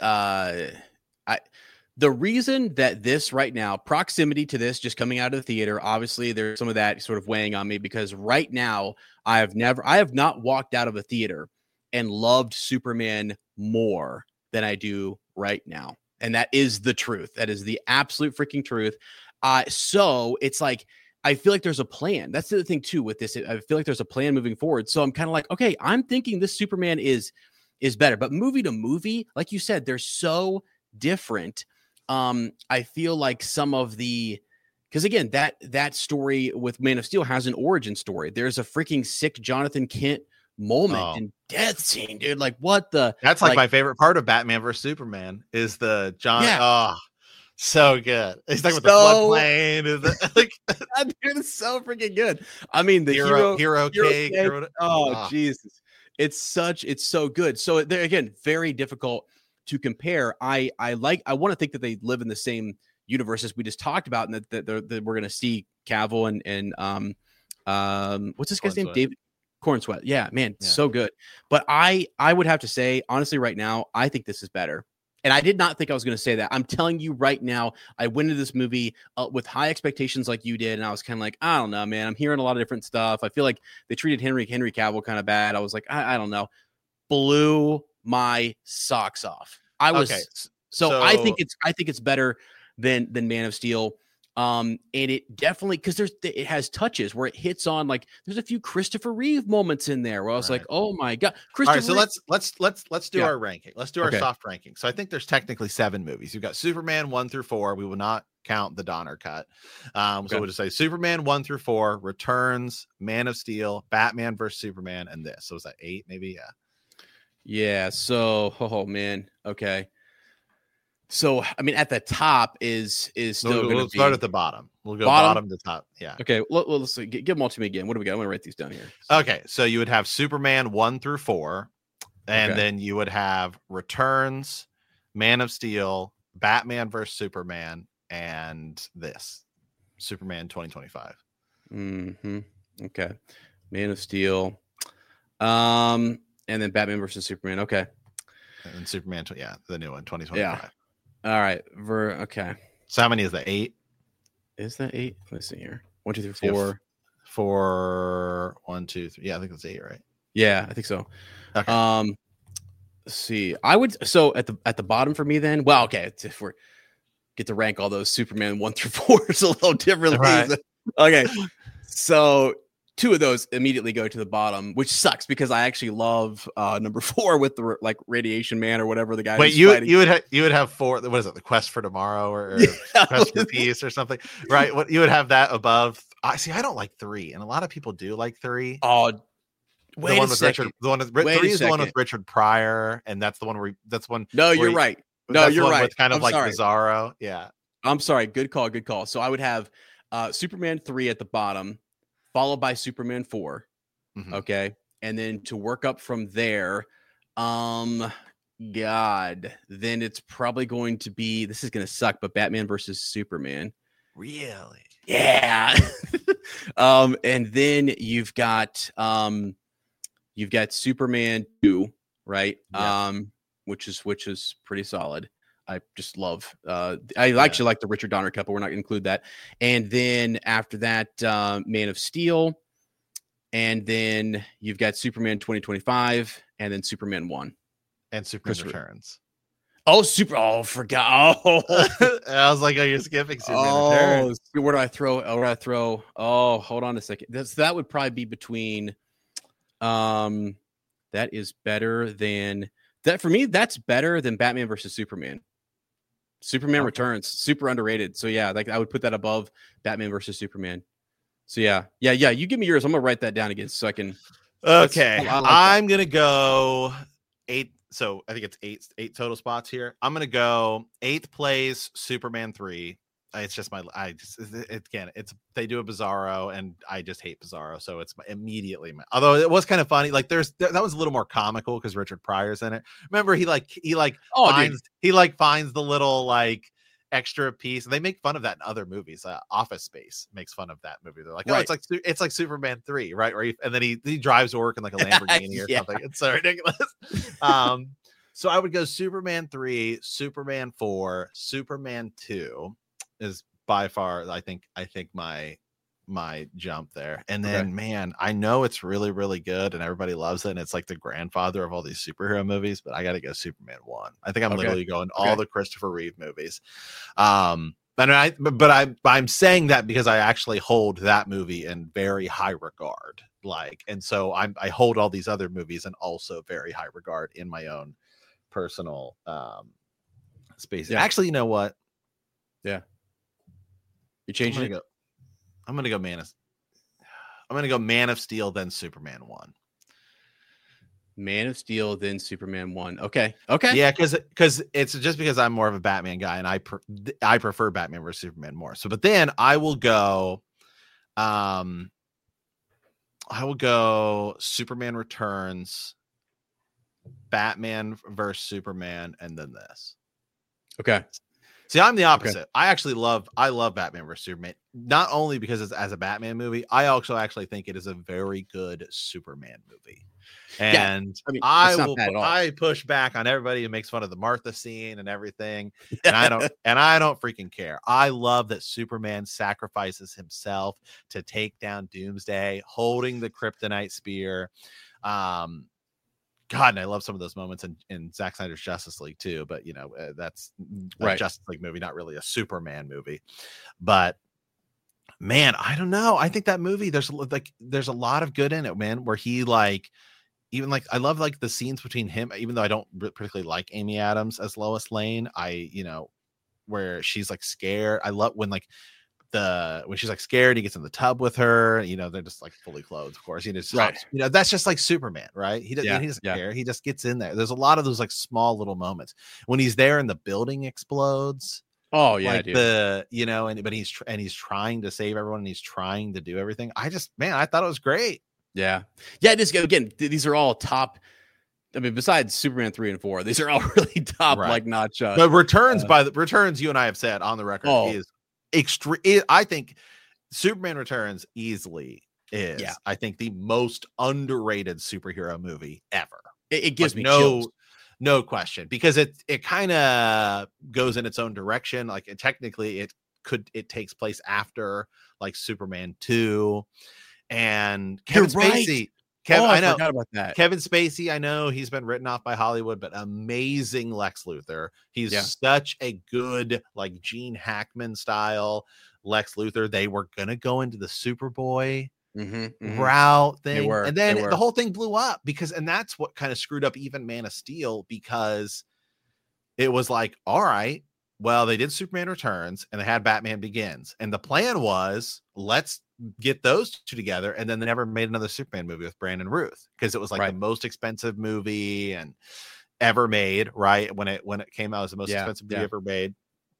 the reason that this right now, proximity to this just coming out of the theater, obviously there's some of that sort of weighing on me, because right now I have not walked out of a theater and loved Superman more than I do right now. And that is the truth. That is the absolute freaking truth. So it's like, I feel like there's a plan. That's the other thing too with this. I feel like there's a plan moving forward. So I'm kind of like, okay, I'm thinking this Superman is better, but movie to movie, like you said, they're so different. I feel like some of because again, that story with Man of Steel has an origin story. There's a freaking sick Jonathan Kent moment and death scene, dude. Like what the? That's like my favorite part of Batman vs Superman is the John. Yeah. Oh, so good. He's talking about the floodplain. Like, dude, it's so freaking good. I mean, the hero cake. Oh, Jesus. It's so good. So they're, again, very difficult to compare. I want to think that they live in the same universe as we just talked about, and that we're going to see Cavill and what's this guy's name? David Cornsweet. Yeah, man, so good. But I would have to say, honestly, right now, I think this is better. And I did not think I was going to say that. I'm telling you right now, I went into this movie with high expectations like you did. And I was kind of like, I don't know, man. I'm hearing a lot of different stuff. I feel like they treated Henry Cavill kind of bad. I was like, I don't know. Blew my socks off. I was so I think it's better than Man of Steel. And it definitely, because it has touches where it hits on, like, there's a few Christopher Reeve moments in there where I was like, oh my god, Christopher. All right, so let's do our ranking. Let's do our soft ranking. So I think there's technically 7 movies. You've got Superman 1 through 4. We will not count the Donner cut. So we'll just say Superman 1 through 4, Returns, Man of Steel, Batman versus Superman, and this. So is that 8? Maybe, yeah. So, oh man, okay. So, I mean, at the top is still going to start at the bottom. We'll go bottom to top. Yeah. Okay. Well, let's see. Give them all to me again. What do we got? I'm going to write these down here. Okay. So you would have Superman 1 through 4, and then you would have Returns, Man of Steel, Batman versus Superman, and this Superman 2025. Mm-hmm. Okay. Man of Steel. And then Batman versus Superman. Okay. And Superman, the new one, 2025. Yeah. All right. Okay. So how many is that? 8? Is that 8? Let's see here. 1, 2, 3, 4. 4, 1, 2, 3. Yeah, I think that's 8, right? Yeah, I think so. Okay. Let's see. I would at the bottom for me then. Well, okay. If we get to rank all those Superman 1 through 4 is a little different. Right. Okay. So 2 of those immediately go to the bottom, which sucks because I actually love number 4 with the Radiation Man or whatever the guy. Wait, you would have 4. What is it? The Quest for Tomorrow or Quest for Peace or something, right? What you would have that above? I see. I don't like 3, and a lot of people do like 3. Oh, wait the one a with second. Richard. The one with 3 is the one with Richard Pryor, and that's the one where No, you're right. No, you're right. With kind of Bizarro. Yeah. I'm sorry. Good call. So I would have Superman 3 at the bottom, followed by Superman 4. Mm-hmm. Okay. And then to work up from there, then it's probably going to be, this is going to suck, but Batman versus Superman. Really? Yeah. And then you've got Superman 2, right? Yeah. Which is pretty solid. I just love. I actually like the Richard Donner cut, but we're not going to include that. And then after that, Man of Steel, and then you've got Superman 2025, and then Superman 1, and Superman Returns. Oh, forgot. Oh, I was like, oh, you're skipping Superman Returns. Where do I throw? Oh, hold on a second. That would probably be between. That is better than that for me. That's better than Batman versus Superman. Superman Returns, super underrated. So yeah, like I would put that above Batman versus Superman. So yeah. You give me yours. I'm gonna write that down again so I can. Okay, I'm gonna go 8. So I think it's 8 total spots here. I'm gonna go 8th place Superman 3. It's just they do a Bizarro, and I just hate Bizarro, so it's immediately. Although it was kind of funny, like that was a little more comical because Richard Pryor's in it. Remember, he finds the little like extra piece, and they make fun of that in other movies. Office Space makes fun of that movie. They're like, oh, right. it's like Superman 3, right? And then he drives to work in like a Lamborghini or something. It's so ridiculous. So I would go Superman 3, Superman 4, Superman 2. Is by far I think my jump there. And then man, I know it's really, really good and everybody loves it, and it's like the grandfather of all these superhero movies, but I gotta go Superman 1. I think I'm literally going all the Christopher Reeve movies. I'm saying that because I actually hold that movie in very high regard. And so I hold all these other movies in also very high regard in my own personal space. Actually, you know what? Yeah. You changing it? I'm gonna go Man of Steel, then Superman 1. Man of Steel, then Superman 1. Okay. Yeah, because it's just because I'm more of a Batman guy, and I prefer Batman versus Superman more. So, but then I will go Superman Returns, Batman versus Superman, and then this. Okay. See, I'm the opposite. Okay. I love Batman versus Superman, not only because it's as a Batman movie, I also actually think it is a very good Superman movie. And yeah, I push back on everybody who makes fun of the Martha scene and everything. And I don't freaking care. I love that Superman sacrifices himself to take down Doomsday, holding the kryptonite spear. God, and I love some of those moments in Zack Snyder's Justice League too. But that's a Justice League movie, not really a Superman movie. But man, I don't know. I think that movie, there's a lot of good in it, man. Where he even I love the scenes between him, even though I don't particularly like Amy Adams as Lois Lane. Where she's scared. I love when she's scared, he gets in the tub with her, they're just fully clothed, of course. That's just Superman, right? He doesn't care. He just gets in there. There's a lot of those small little moments when he's there and the building explodes. Oh yeah, but he's trying to save everyone and he's trying to do everything. I thought it was great. Yeah. Just again, these are all top. I mean, besides Superman 3 and 4, these are all really top, notch. But Returns, you and I have said on the record is extreme. I think Superman Returns easily is. Yeah. I think the most underrated superhero movie ever. It gives me chills. No question, because it kind of goes in its own direction. Technically, it takes place after Superman 2. And Kevin Spacey. I forgot about that. Kevin Spacey, I know he's been written off by Hollywood, but amazing Lex Luthor. He's such a good, Gene Hackman style Lex Luthor. They were gonna go into the Superboy route thing, and then the whole thing blew up and that's what kind of screwed up even Man of Steel, because it was all right, well, they did Superman Returns and they had Batman Begins, and the plan was let's get those two together, and then they never made another Superman movie with Brandon Routh, because it was the most expensive movie and ever made, right? When it came out, it was the most expensive movie ever made.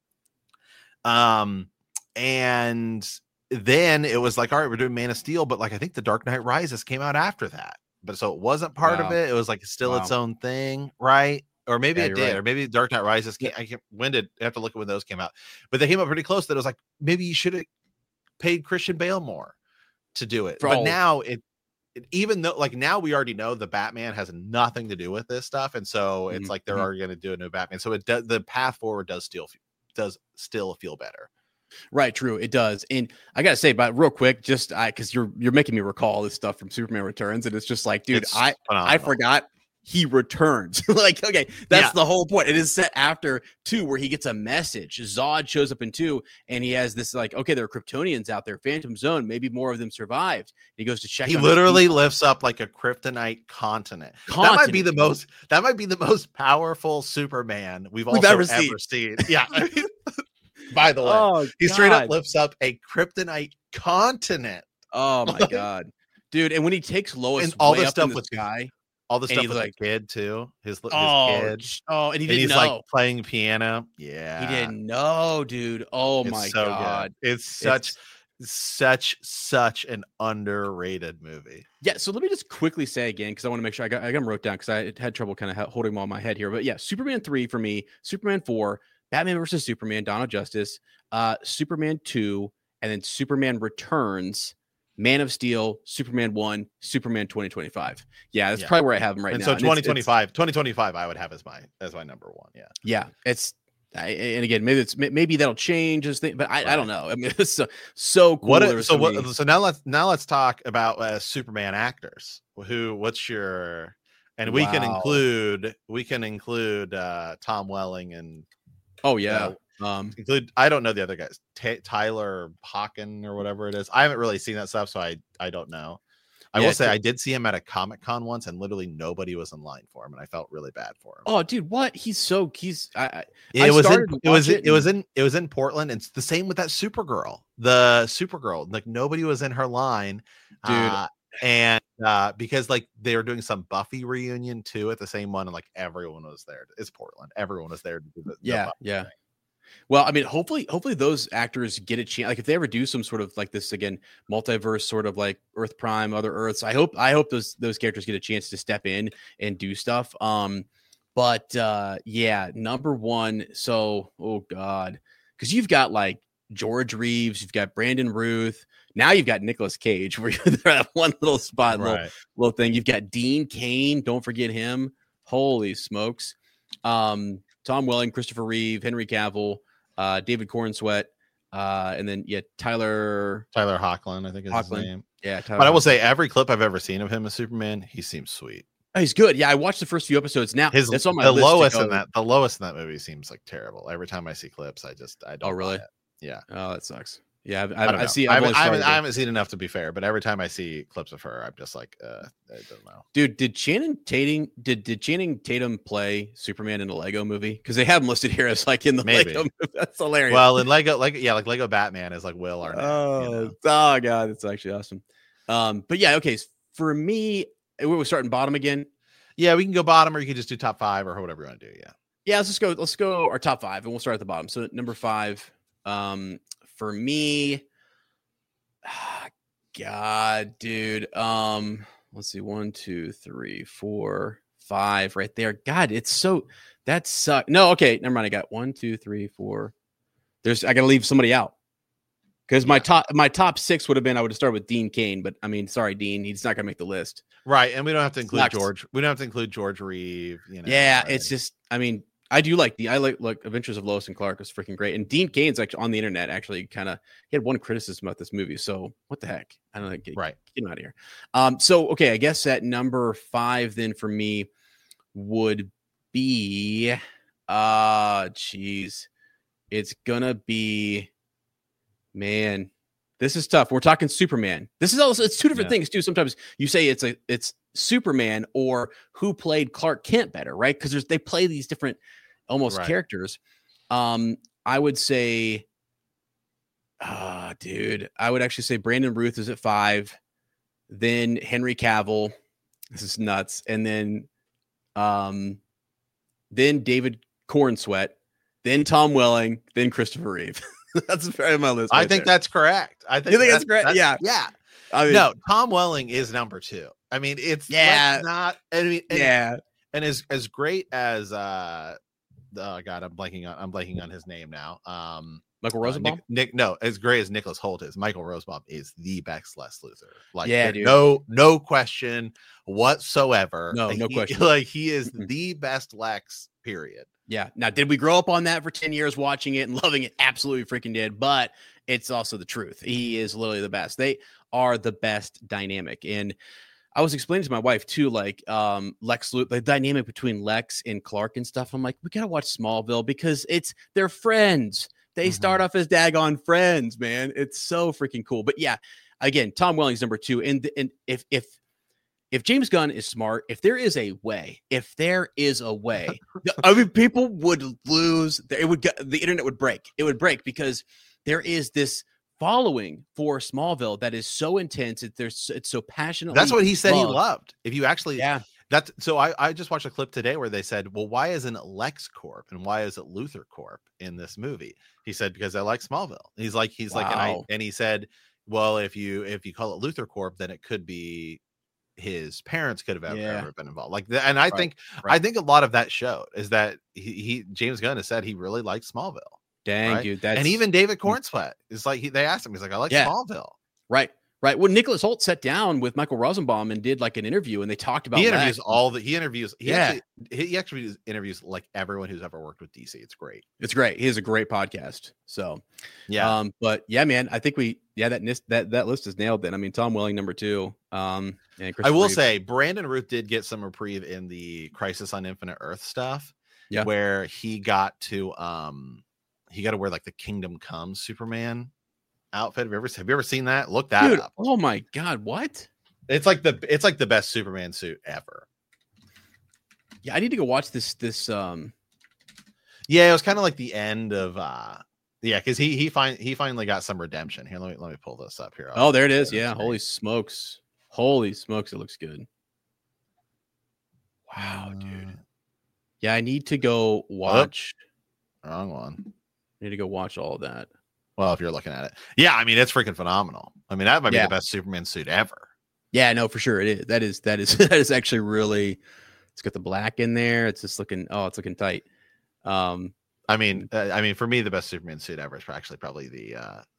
And then it was all right, we're doing Man of Steel, but I think The Dark Knight Rises came out after that, but so it wasn't part of it. It was still its own thing, right? Or maybe it did, right. Or maybe Dark Knight Rises came. I have to look at when those came out, but they came out pretty close. That it was maybe you should have paid Christian Bale more to do it. But now even though now we already know the Batman has nothing to do with this stuff, and so it's they're already going to do a new Batman. So the path forward does still feel better. Right, true, it does. And I gotta say, but real quick, just because you're making me recall this stuff from Superman Returns, and it's just dude, I forgot he returns. Okay, that's the whole point. It is set after 2, where he gets a message. Zod shows up in 2, and he has this okay, there are Kryptonians out there, Phantom Zone, maybe more of them survived. He goes to check. He literally lifts up a kryptonite continent. That might be the most powerful Superman we've ever seen. Yeah. By the way, he straight up lifts up a kryptonite continent. Oh my god, dude! And when he takes Lois and all the stuff with sky, all the stuff with the kid too, his kid. And he didn't know. Playing piano. Yeah, he didn't know, dude. Oh my god, good. It's such an underrated movie. Yeah. So let me just quickly say again, because I want to make sure I got them wrote down, because I had trouble kind of holding them all in my head here. But yeah, Superman 3 for me, Superman 4. Batman versus Superman, Dawn of Justice, Superman 2, and then Superman Returns, Man of Steel, Superman 1, Superman 2025. Yeah, that's probably where I have them right now. So 2025, I would have as my number 1. Yeah. Yeah. And again, maybe that'll change as thing, but I don't know. I mean, it's so cool. So now let's talk about Superman actors. What's your, and we can include Tom Welling and. Oh yeah. Include, I don't know the other guys, Tyler Hocken or whatever it is. I haven't really seen that stuff, so I don't know. I will say I did see him at a Comic-Con once, and literally nobody was in line for him, and I felt really bad for him. Oh, dude, what? It was in Portland, and it's the same with that Supergirl. The Supergirl, nobody was in her line, dude. And because like they were doing some Buffy reunion too at the same one, and like everyone was there. It's Portland. Everyone was there to do the yeah. thing. Well, I mean, hopefully those actors get a chance. Like if they ever do some sort of like this again, multiverse sort of like Earth Prime, Other Earths. I hope those characters get a chance to step in and do stuff. But yeah, number one. So, oh God, because you've got like George Reeves, you've got Brandon Routh. Now you've got Nicolas Cage, where you're there at one little spot, little thing. You've got Dean Cain. Don't forget him. Holy smokes. Tom Welling, Christopher Reeve, Henry Cavill, David Cornsweet, and then Tyler Hoechlin, I think is his name. Yeah, but I will say every clip I've ever seen of him as Superman, he seems sweet. Oh, he's good. Yeah, I watched the first few episodes. Now that's on my list. The lowest in that movie seems like terrible. Every time I see clips, I don't. Oh, really? Yeah. Oh, that sucks. Yeah, I haven't seen enough to be fair, but every time I see clips of her, I'm just like, I don't know. Dude, did Channing Tatum play Superman in a Lego movie? Because they have him listed here as like in the Lego movie. That's hilarious. Well, in Lego, like Lego Batman is like Will Arnett. Oh God, that's actually awesome. But yeah, okay. For me, we're starting bottom again. Yeah, we can go bottom, or you can just do top 5 or whatever you want to do. Yeah. Let's go our top 5, and we'll start at the bottom. So number 5. For me, God, dude. Let's see, 1, 2, 3, 4, 5, right there. God, it's so that sucks. No, okay, never mind. I got 1, 2, 3, 4. I gotta leave somebody out because my top 6 would have been I would have started with Dean Cain, but I mean, sorry, Dean, he's not gonna make the list. Right, and we don't have to include George. We don't have to include George Reeve. Yeah, right? It's just, I mean. I like Adventures of Lois and Clark is freaking great. And Dean Cain's actually on the internet he had one criticism about this movie. So what the heck? I don't know. Get him out of here. So, okay. I guess at number 5 then for me would be, it's gonna be, man, this is tough. We're talking Superman. This is also, it's two different things too. Sometimes you say it's Superman or who played Clark Kent better, right? Because they play these different characters. I would say, dude, I would actually say Brandon Routh is at 5, then Henry Cavill. This is nuts, and then David Cornsweet, then Tom Welling, then Christopher Reeve. That's very my list. I think that's correct. You think that's correct? Yeah. I mean, no, Tom Welling is number 2. I mean, it's not. I mean, and as great as God, I'm blanking on his name now. Michael Rosenbaum. As great as Nicholas Hoult is, Michael Rosenbaum is the best Lex Luthor. Like, dude. no question whatsoever. No question. Like he is the best Lex. Period. Yeah. Now, did we grow up on that for 10 years watching it and loving it? Absolutely freaking did. But it's also the truth. He is literally the best. They are the best dynamic. And I was explaining to my wife too, like Lex Luthor, the dynamic between Lex and Clark and stuff. I'm like, we gotta watch Smallville because they're friends. They start off as daggone friends, man. It's so freaking cool. But yeah, again, Tom Welling's number 2. And if James Gunn is smart, if there is a way, I mean, people would lose. The internet would break. It would break because there is this following for Smallville that is so intense. It's so passionate. That's what he said he loved. If you actually, that's so. I just watched a clip today where they said, "Well, why isn't it LexCorp and why is it Luthor Corp in this movie?" He said, "Because I like Smallville." He's like, and he said, "Well, if you call it Luthor Corp, then it could be." His parents could have ever been involved like that. And I think a lot of that show is that he James Gunn has said he really liked Smallville. Dang, dude. And even David Cornsweet is like, they asked him, he's like, I like Smallville. Right. Well, Nicholas Hoult sat down with Michael Rosenbaum and did like an interview and they talked about he interviews interviews like everyone who's ever worked with DC. It's great. He has a great podcast. So but yeah, man, I think that list is nailed then. I mean, Tom Welling number 2. I will say Brandon Routh did get some reprieve in the Crisis on Infinite Earth stuff. Yeah, where he got to wear like the Kingdom Come Superman outfit. Have you ever seen that? Look that up. Oh my God, what? It's like the best Superman suit ever. Yeah, I need to go watch this. Yeah, it was kind of like the end of because he finally got some redemption. Here, let me pull this up here. Oh, there it is. Yeah, holy smokes. Holy smokes, it looks good. Wow, dude. Yeah, I need to go watch. Wrong one. I need to go watch all of that. Well, if you're looking at it. Yeah, I mean, it's freaking phenomenal. I mean, that might be the best Superman suit ever. Yeah, no, for sure. It is. That is actually really, it's got the black in there. It's just looking, it's looking tight. I mean, for me, the best Superman suit ever is actually probably the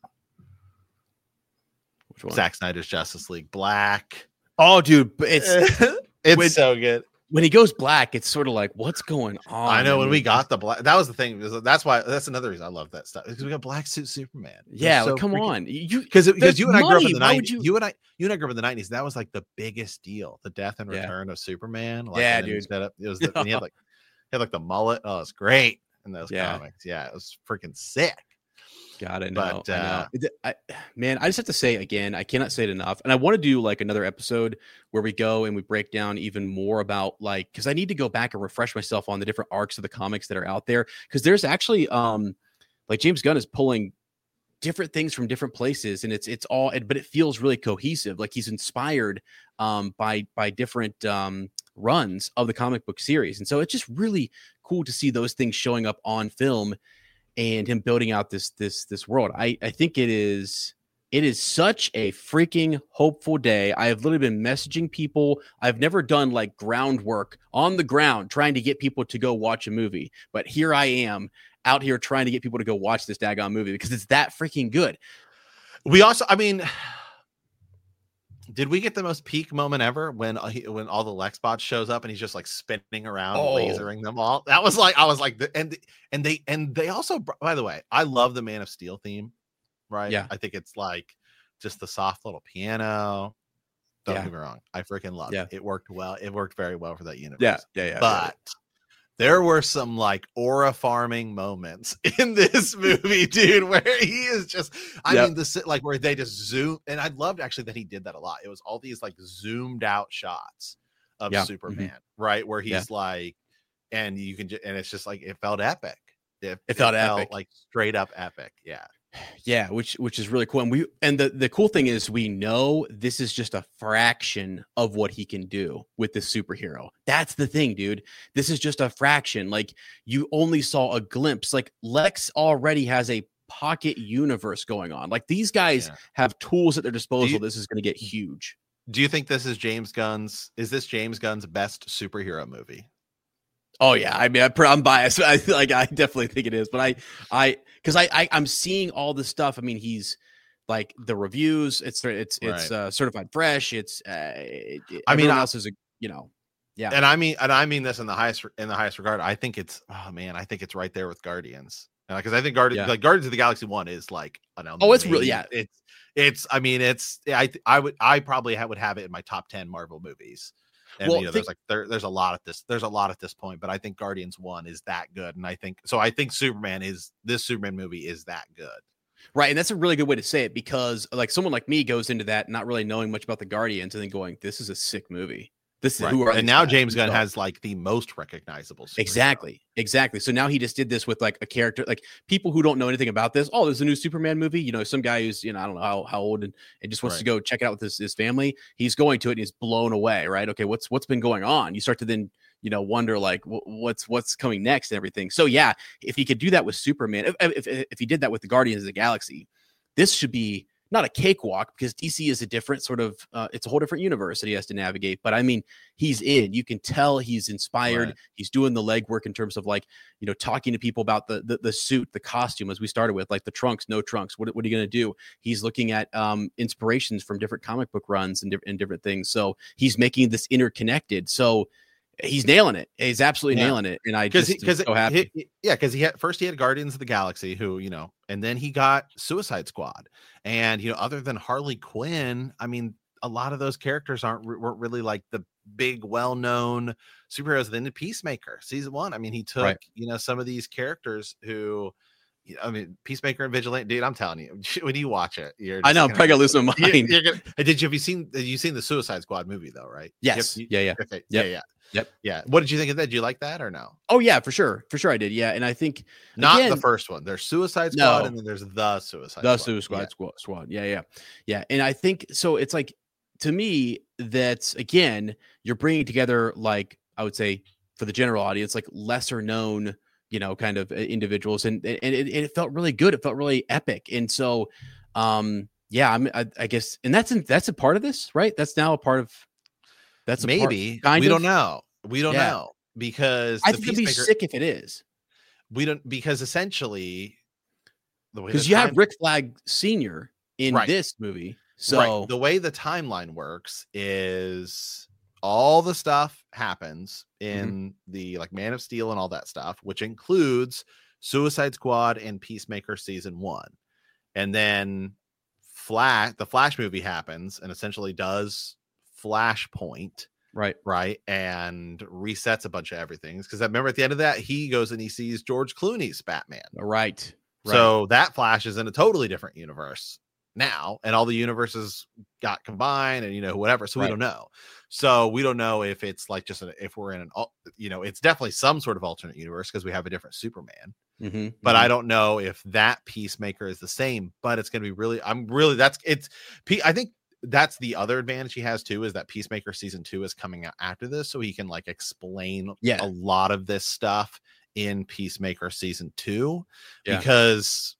which one? Zack Snyder's Justice League Black. Oh, dude, it's so good. When he goes black, it's sort of like, what's going on? I know when we got the black, that was the thing. That's another reason I love that stuff, because we got black suit Superman. Yeah, like, come on, because you and I grew up in the 90s. You and I grew up in the 90s. That was like the biggest deal, the death and return of Superman. Like, yeah, dude. It was and he had like the mullet. Oh, it's great in those comics. Yeah, it was freaking sick. Got it. But man, I just have to say again, I cannot say it enough. And I want to do like another episode where we go and we break down even more about because I need to go back and refresh myself on the different arcs of the comics that are out there. Because there's actually like James Gunn is pulling different things from different places, and it's all, but it feels really cohesive. Like he's inspired by different runs of the comic book series, and so it's just really cool to see those things showing up on film. And him building out this world. I think it is such a freaking hopeful day. I have literally been messaging people. I've never done like groundwork on the ground trying to get people to go watch a movie, but here I am out here trying to get people to go watch this daggone movie because it's that freaking good. We also, I mean, did we get the most peak moment ever when all the Lexbots shows up and he's just like spinning around, lasering them all? That was like, I was like, and they also, by the way, I love the Man of Steel theme, right? Yeah, I think it's like just the soft little piano. Don't get me wrong, I freaking love it. It worked well. It worked very well for that universe. Yeah. But there were some like aura farming moments in this movie, dude, where he is just, I mean, like where they just zoom. And I loved actually that he did that a lot. It was all these like zoomed out shots of Superman, right? Where he's like, and you can and it's just like, it felt epic. It felt epic, like straight up epic. Yeah, which is really cool. And the cool thing is we know this is just a fraction of what he can do with this superhero. That's the thing, dude. This is just a fraction. Like you only saw a glimpse. Like Lex already has a pocket universe going on. Like these guys have tools at their disposal. This is going to get huge. Do you think this is James Gunn's best superhero movie? Oh yeah, I mean, I'm biased. I definitely think it is, but because I'm seeing all this stuff. I mean, he's like the reviews. It's certified fresh. It's everyone else is yeah. And I mean this in the highest regard. I think it's right there with Guardians, because I think Guardians of the Galaxy 1 is like it's really I probably would have it in my top 10 Marvel movies. And there's a lot at this point, but I think Guardians 1 is that good, and I think this Superman movie is that good. Right, and that's a really good way to say it, because like someone like me goes into that not really knowing much about the Guardians and then going, this is a sick movie. This is and now James Gunn has like the most recognizable superhero. Exactly. So now he just did this with like a character, like people who don't know anything about this. Oh, there's a new Superman movie. Some guy who's I don't know how old and just wants to go check it out with his family. He's going to it and he's blown away. Right? Okay, what's been going on? You start to then wonder like what's coming next and everything. So yeah, if he could do that with Superman, if he did that with the Guardians of the Galaxy, this should be not a cakewalk, because DC is a different sort of it's a whole different universe that he has to navigate. But I mean, he's in. You can tell he's inspired. Right. He's doing the legwork in terms of like talking to people about the suit, the costume, as we started with, like the trunks, no trunks. What are you going to do? He's looking at inspirations from different comic book runs and different things. So he's making this interconnected. So he's nailing it. He's absolutely nailing it. And I'm so happy. Because he had Guardians of the Galaxy, who, and then he got Suicide Squad. And, other than Harley Quinn, I mean, a lot of those characters weren't really like the big, well-known superheroes. Then the Peacemaker season 1. I mean, he took, some of these characters who, I mean, Peacemaker and Vigilante, dude, I'm telling you, when you watch it, I know, I'm probably gonna lose my mind. Have you seen the Suicide Squad movie though, right? Yes. Yeah. Okay. Yep. Yeah. What did you think of that? Did you like that or no? Oh yeah, for sure I did. Yeah, and I think not the first one. There's Suicide Squad, and then there's the Suicide Squad. Squad. Yeah. And I think so. It's like to me, that's, again, you're bringing together, like, I would say for the general audience, like lesser known, kind of individuals. And it felt really good. It felt really epic. And so, yeah, I guess, and that's a part of this, right? That's now a part of, that's maybe, we don't know. We don't know, because I think it'd be sick if it is. We don't, because essentially the way, because you have Rick Flag Sr. in this movie. So the way the timeline works is all the stuff happens in the like Man of Steel and all that stuff, which includes Suicide Squad and Peacemaker season 1. And then the Flash movie happens and essentially does Flashpoint. Right. And resets a bunch of everything. Because I remember at the end of that, he goes and he sees George Clooney's Batman. Right. So that Flash is in a totally different universe now, and all the universes got combined, and whatever. So we don't know. So we don't know if it's like just if we're in an it's definitely some sort of alternate universe because we have a different Superman. But I don't know if that Peacemaker is the same. But it's gonna be really. I think that's the other advantage he has too, is that Peacemaker season 2 is coming out after this, so he can like explain a lot of this stuff in Peacemaker season 2, because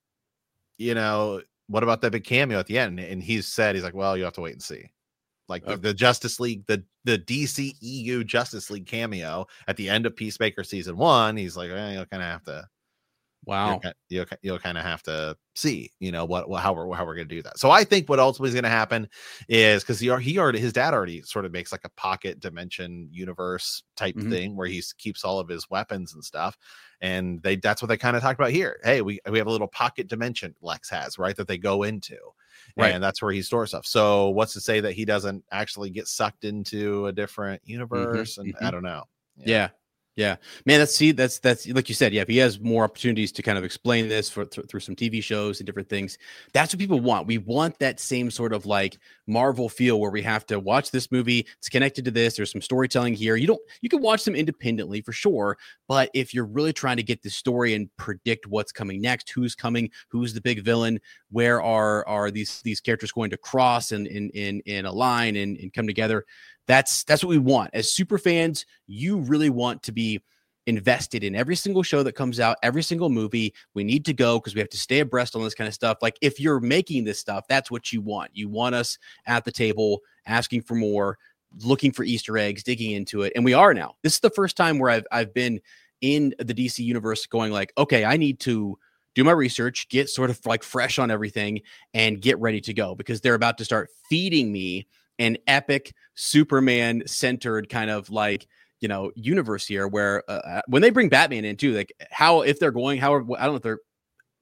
what about that big cameo at the end? And he's like, well, you have to wait and see. Like the Justice League, the DC EU Justice League cameo at the end of Peacemaker season 1, he's like, you'll kind of have to. Wow. You'll kind of have to see, how we're going to do that. So I think what ultimately is going to happen is, because his dad already sort of makes like a pocket dimension universe type thing where he keeps all of his weapons and stuff. And that's what they kind of talked about here. Hey, we have a little pocket dimension Lex has, right, that they go into. Right. And that's where he stores stuff. So what's to say that he doesn't actually get sucked into a different universe? And I don't know. Yeah, man, that's like you said. Yeah, if he has more opportunities to kind of explain this through some TV shows and different things, that's what people want. We want that same sort of like Marvel feel where we have to watch this movie. It's connected to this. There's some storytelling here. You can watch them independently for sure, but if you're really trying to get the story and predict what's coming next, who's coming, who's the big villain, where are these characters going to cross and in a line and come together. That's what we want. As super fans, you really want to be invested in every single show that comes out, every single movie. We need to go because we have to stay abreast on this kind of stuff. Like if you're making this stuff, that's what you want. You want us at the table asking for more, looking for Easter eggs, digging into it. And we are now. This is the first time where I've been in the DC universe going like, okay, I need to do my research, get sort of like fresh on everything and get ready to go, because they're about to start feeding me an epic Superman centered kind of like, universe here where when they bring Batman in too, like I don't know if they're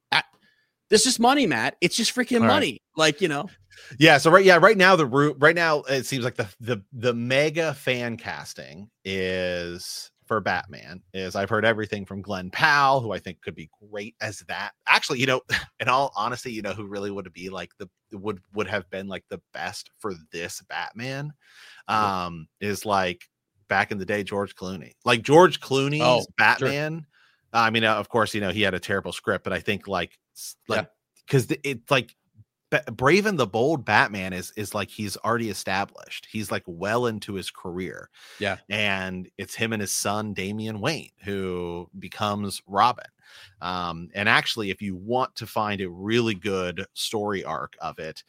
this is money, Matt. It's just freaking money. Like, Yeah. So right now it seems like the mega fan casting is for Batman is I've heard everything from Glenn Powell, who I think could be great as that. Actually, in all honesty, who really would be like would have been like the best for this Batman is like back in the day, George Clooney. Like George Clooney's Batman. Sure. I mean, of course, he had a terrible script, but I think because it's like Brave and the Bold Batman is like he's already established. He's like well into his career. Yeah. And it's him and his son, Damian Wayne, who becomes Robin. And actually, if you want to find a really good story arc of it,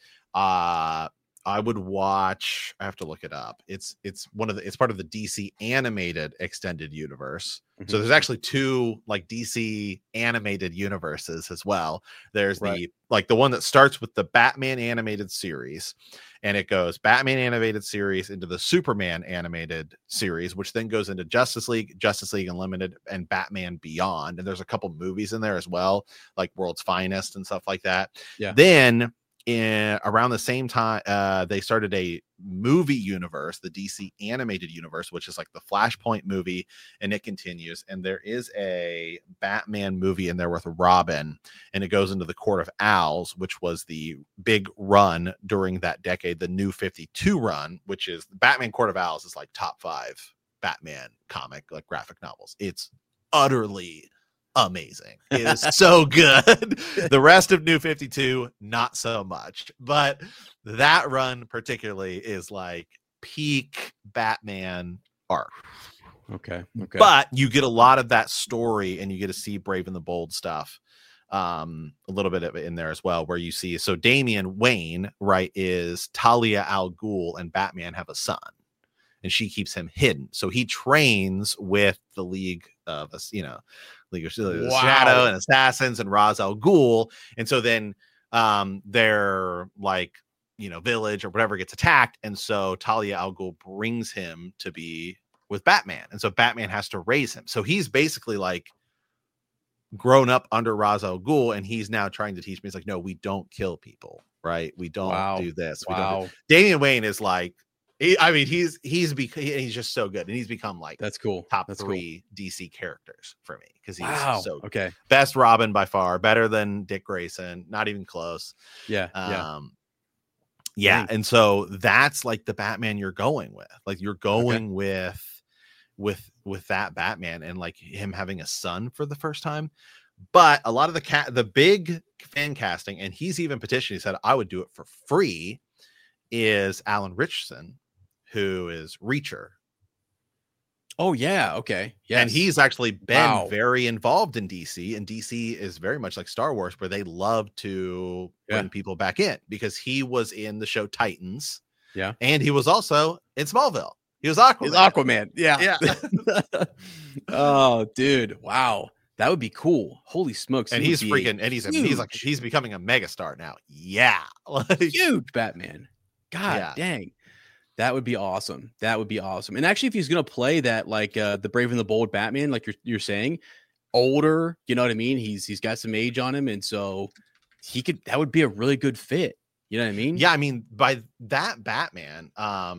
I would watch. I have to look it up. It's part of the DC animated extended universe. So there's actually 2 like DC animated universes as well. There's the one that starts with the Batman animated series, and it goes Batman animated series into the Superman animated series, which then goes into Justice League Unlimited, and Batman Beyond. And there's a couple movies in there as well, like World's Finest and stuff like that. Yeah. Then around the same time, they started a movie universe, the DC animated universe, which is like the Flashpoint movie, and it continues. And there is a Batman movie in there with Robin, and it goes into the Court of Owls, which was the big run during that decade, the New 52 run, which is Batman Court of Owls is like top 5 Batman comic, like graphic novels. It's utterly amazing. It is so good. The rest of New 52, not so much. But that run particularly is like peak Batman arc. Okay. But you get a lot of that story, and you get to see Brave and the Bold stuff. A little bit of it in there as well, where you see, so Damian Wayne, right, is Talia al Ghul and Batman have a son, and she keeps him hidden. So he trains with the League of Shadow and Assassins and Ra's al Ghul. And so then their like, village or whatever gets attacked. And so Talia al Ghul brings him to be with Batman. And so Batman has to raise him. So he's basically like grown up under Ra's al Ghul, and he's now trying to teach me. It's like, no, we don't kill people, right? We don't do this. Damian Wayne is like, he's just so good, and he's become like that's cool. Top 3 DC characters for me, because he's so okay. Best Robin by far, better than Dick Grayson, not even close. Yeah. And so that's like the Batman you're going with. Like you're going with that Batman, and like him having a son for the first time. But a lot of the big fan casting, and he's even petitioned, he said, I would do it for free, is Alan Ritchson, who is Reacher. Oh yeah, okay. Yeah, and he's actually been very involved in DC, and DC is very much like Star Wars, where they love to bring people back in, because he was in the show Titans. Yeah. And he was also in Smallville. He was Aquaman. He's Aquaman. Yeah. Oh, dude. Wow. That would be cool. Holy smokes. And he's freaking, and he's becoming a megastar now. Yeah. Huge Batman. God dang. That would be awesome. And actually, if he's going to play that, like the Brave and the Bold Batman, like you're saying, older, you know what I mean? He's got some age on him. And so that would be a really good fit. You know what I mean? Yeah. I mean, by that Batman,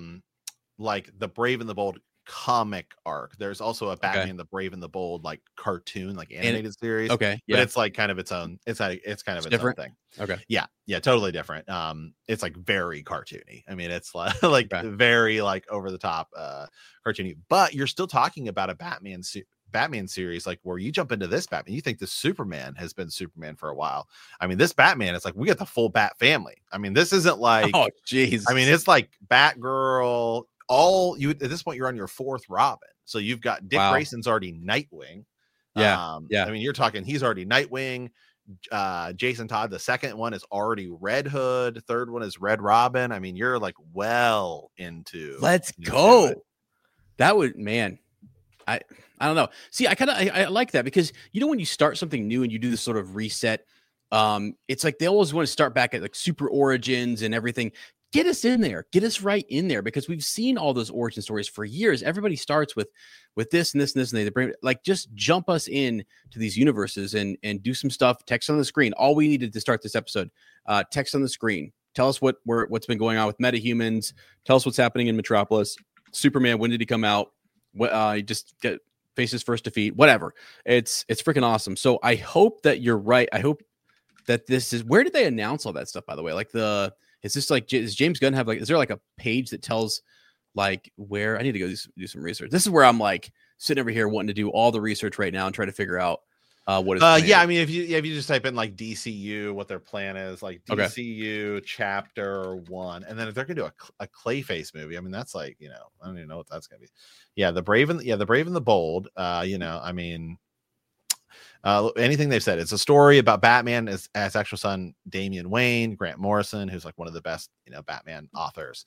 like the Brave and the Bold comic arc, there's also a Batman the Brave and the Bold like cartoon, like animated series. Okay. Yeah. But it's like kind of its own, it's kind of its own thing. Okay. Yeah, totally different. It's like very cartoony. I mean, it's like very like over the top cartoony, but you're still talking about a Batman series, like where you jump into this Batman, you think the Superman has been Superman for a while. I mean, this Batman, it's like we got the full Bat family. I mean, this isn't like, oh jeez. I mean, it's like Batgirl. At this point, you're on your 4th Robin. So you've got Dick Grayson's already Nightwing. Yeah. I mean, you're talking, he's already Nightwing. Jason Todd, the second one is already Red Hood. Third one is Red Robin. I mean, you're like well into. Let's go. That would, man. I don't know. See, I like that, because when you start something new and you do this sort of reset, it's like they always want to start back at like super origins and everything. Get us in there. Get us right in there, because we've seen all those origin stories for years. Everybody starts with this and this and this, and they bring, like, just jump us in to these universes and do some stuff. Text on the screen. All we needed to start this episode. Text on the screen. Tell us what's been going on with metahumans. Tell us what's happening in Metropolis. Superman, when did he come out? You just face his first defeat. Whatever. It's freaking awesome. So I hope that you're right. I hope that this is, where did they announce all that stuff, by the way? Like is this like, does James Gunn have is there like a page that tells like where I need to go do some research? This is where I'm like sitting over here wanting to do all the research right now and try to figure out what is. I mean, if you just type in like DCU, what their plan is, like DCU chapter 1, and then if they're gonna do a Clayface movie, I mean, that's like, I don't even know what that's gonna be. Yeah, the Brave and the Bold. I mean, anything they've said, it's a story about Batman as actual son Damian Wayne, Grant Morrison, who's like one of the best Batman authors.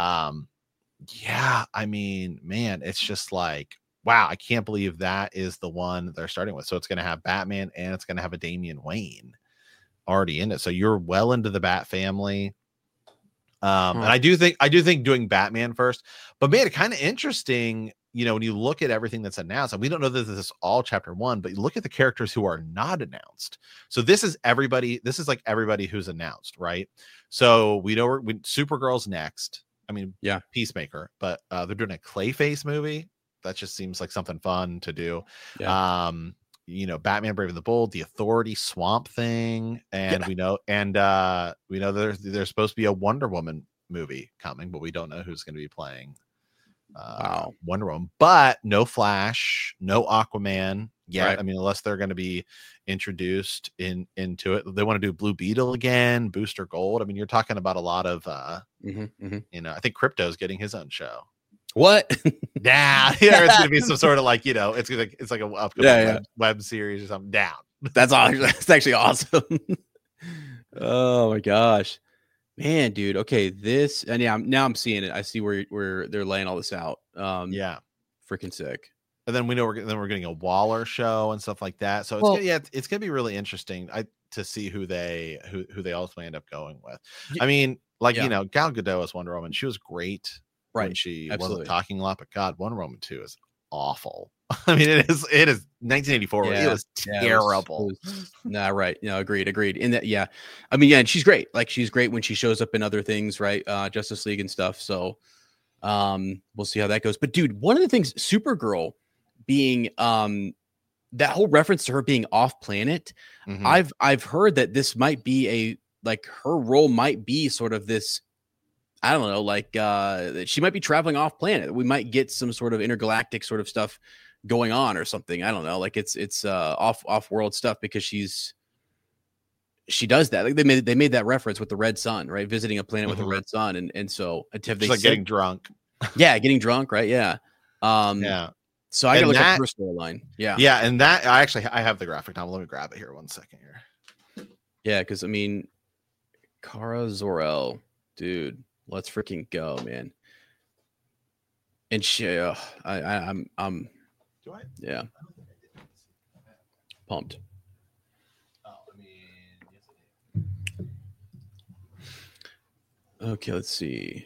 I mean, man, it's just like, wow, I can't believe that is the one they're starting with. So it's going to have Batman and it's going to have a Damian Wayne already in it. So you're well into the Bat family. And I do think doing Batman first, but man, kind of interesting, when you look at everything that's announced, and we don't know that this is all chapter 1, but you look at the characters who are not announced. So this is like everybody who's announced, right? So we know Supergirl's next. I mean, yeah, Peacemaker, but they're doing a Clayface movie. That just seems like something fun to do. Yeah. Batman Brave and the Bold, the Authority, Swamp Thing, and we know there's supposed to be a Wonder Woman movie coming, but we don't know who's going to be playing Wonder Woman. But no Flash, no Aquaman, yet. Right. I mean, unless they're going to be introduced into it. They want to do Blue Beetle again, Booster Gold. I mean, you're talking about a lot of you know, I think Crypto's getting his own show. What? Yeah, it's gonna be some sort of like, you know, it's like a upcoming web series or something. Down. That's actually awesome. Oh my gosh, man, dude. Okay, this and now I'm seeing it. I see where they're laying all this out. Yeah, freaking sick. And then we know we're getting a Waller show and stuff like that. So it's gonna be really interesting to see who they ultimately end up going with. I mean, you know, Gal Gadot as Wonder Woman, she was great. When she wasn't talking a lot, but God, Wonder Woman 2 is awful. I mean, it is 1984. It was terrible. Right. No, agreed. In that, I mean, and she's great. Like, she's great when she shows up in other things, right? Justice League and stuff. So we'll see how that goes. But dude, one of the things, Supergirl being that whole reference to her being off planet, I've heard that this might be her role might be sort of this, I don't know, like she might be traveling off planet. We might get some sort of intergalactic sort of stuff going on or something. I don't know. Like it's off world stuff because she does that. Like they made that reference with the red sun, right? Visiting a planet with a red sun, and so have they like getting drunk? Yeah, getting drunk, right? Yeah. So I gotta look at her storyline. Yeah, and that I have the graphic novel. Let me grab it here 1 second here. Yeah, because I mean, Kara Zor-El, dude. Let's freaking go, man. And she, I'm Do I? Yeah. Pumped. Oh, I mean, yes, okay, let's see.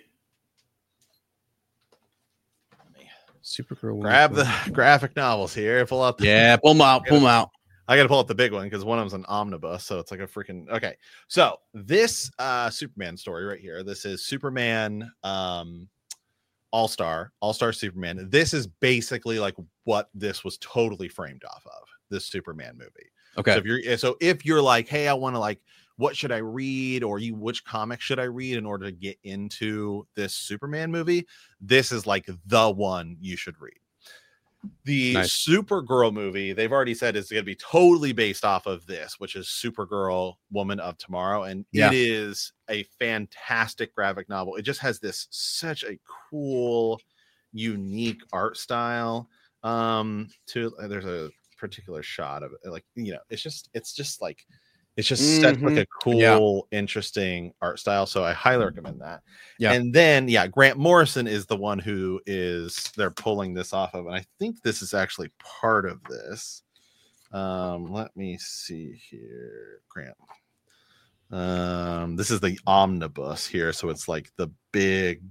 Supergirl. Grab the graphic novels here. Pull out. Pull them out. Pull them out. I got to pull up the big one because one of them's an omnibus, so it's like a freaking okay. So this Superman story right here. This is Superman All-Star Superman. This is basically like what this was totally framed off of, this Superman movie. Okay. So if you're like, hey, I want to like, what should I read, or which comic should I read in order to get into this Superman movie? This is like the one you should read. The Supergirl movie, they've already said, is going to be totally based off of this, which is Supergirl Woman of Tomorrow. And it is a fantastic graphic novel. It just has such a cool, unique art style. There's a particular shot of it. Like, you know, it's just such like a cool, interesting art style. So I highly recommend that. Yeah. And then, Grant Morrison is the one who they're pulling this off of. And I think this is actually part of this. Let me see here. Grant. This is the omnibus here. So it's like the big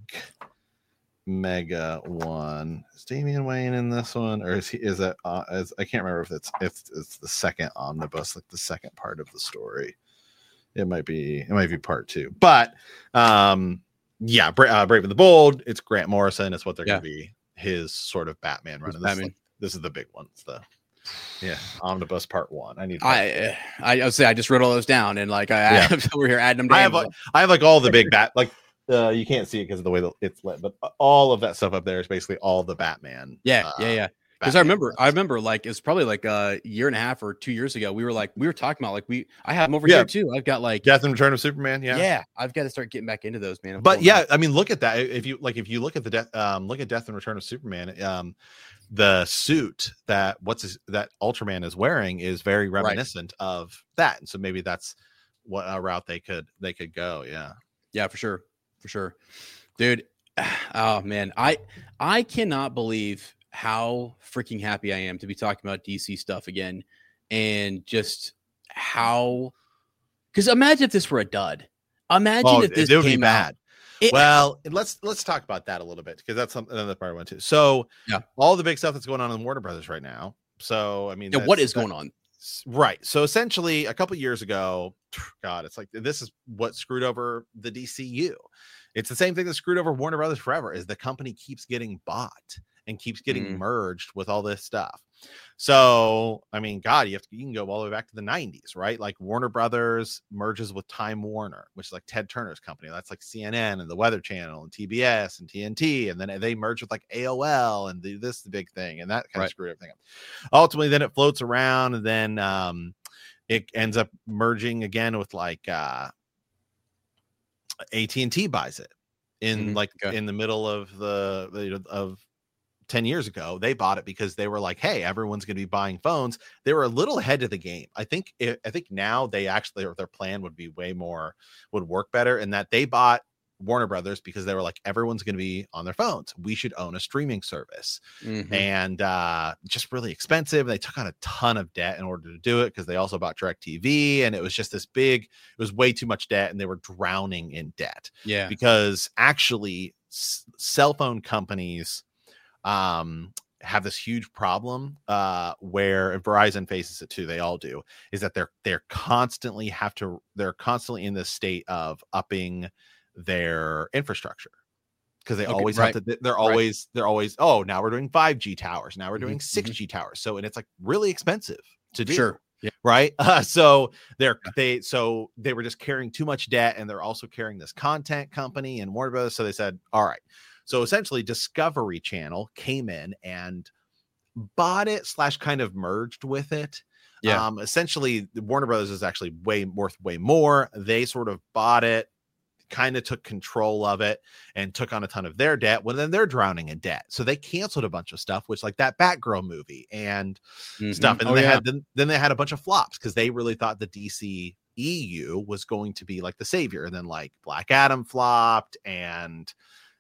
mega one. Is Damian Wayne in this one, or is that I can't remember if it's the second omnibus, like the second part of the story. It might be part 2, but Brave and the Bold, it's Grant Morrison. It's what they're going to be his sort of Batman run. This is the big one. It's the omnibus part 1. I would say I just wrote all those down, and like we're here adding them down. I have like all the big bat, like you can't see it because of the way that it's lit, but all of that stuff up there is basically all the Batman. Because I remember like it's probably like a year and a half or 2 years ago. We were talking about like I have them over here too. I've got like Death and Return of Superman. Yeah. I've got to start getting back into those, man. But I mean, look at that. If you look at Death and Return of Superman, the suit that Ultraman is wearing is very reminiscent of that, and so maybe that's what a route they could go. Yeah, for sure, dude. Oh man, I cannot believe how freaking happy I am to be talking about DC stuff again, and just how, because imagine if this were a dud. Imagine if this came bad. Let's talk about that a little bit, because that's another part I went to. So all the big stuff that's going on in Warner Brothers right now. So I mean, what is going on? Right. So essentially, a couple years ago, God, it's like this is what screwed over the DCU. It's the same thing that screwed over Warner Brothers forever, is the company keeps getting bought and keeps getting merged with all this stuff. So, I mean, God, you can go all the way back to the 90s, right? Like Warner Brothers merges with Time Warner, which is like Ted Turner's company. That's like CNN and the Weather Channel and TBS and TNT. And then they merge with like AOL and this is the big thing. And that kind of screwed everything up. Ultimately, then it floats around, and then it ends up merging again with like AT&T buys it in in the middle of of 10 years ago. They bought it because they were like, hey, everyone's going to be buying phones. They were a little ahead of the game. I think now they actually, their plan would work better, in that they bought Warner Brothers because they were like, everyone's going to be on their phones. We should own a streaming service. And just really expensive. They took on a ton of debt in order to do it, because they also bought DirecTV, and it was just it was way too much debt, and they were drowning in debt. Yeah. Because actually cell phone companies have this huge problem where Verizon faces it too. They all do, is that they're constantly in this state of upping their infrastructure, because they always have to, they're always, oh, now we're doing 5G towers, now we're doing 6G towers. So, and it's like really expensive to do. Sure. Yeah. Right. So they were just carrying too much debt, and they're also carrying this content company and Warner Brothers. So they said, all right. So essentially Discovery Channel came in and bought it / kind of merged with it. Yeah. Essentially Warner Brothers is actually worth way more. They sort of bought it, kind of took control of it, and took on a ton of their debt. Well, then they're drowning in debt. So they canceled a bunch of stuff, which like that Batgirl movie and stuff. And then they had a bunch of flops, because they really thought the DC EU was going to be like the savior. And then like Black Adam flopped, and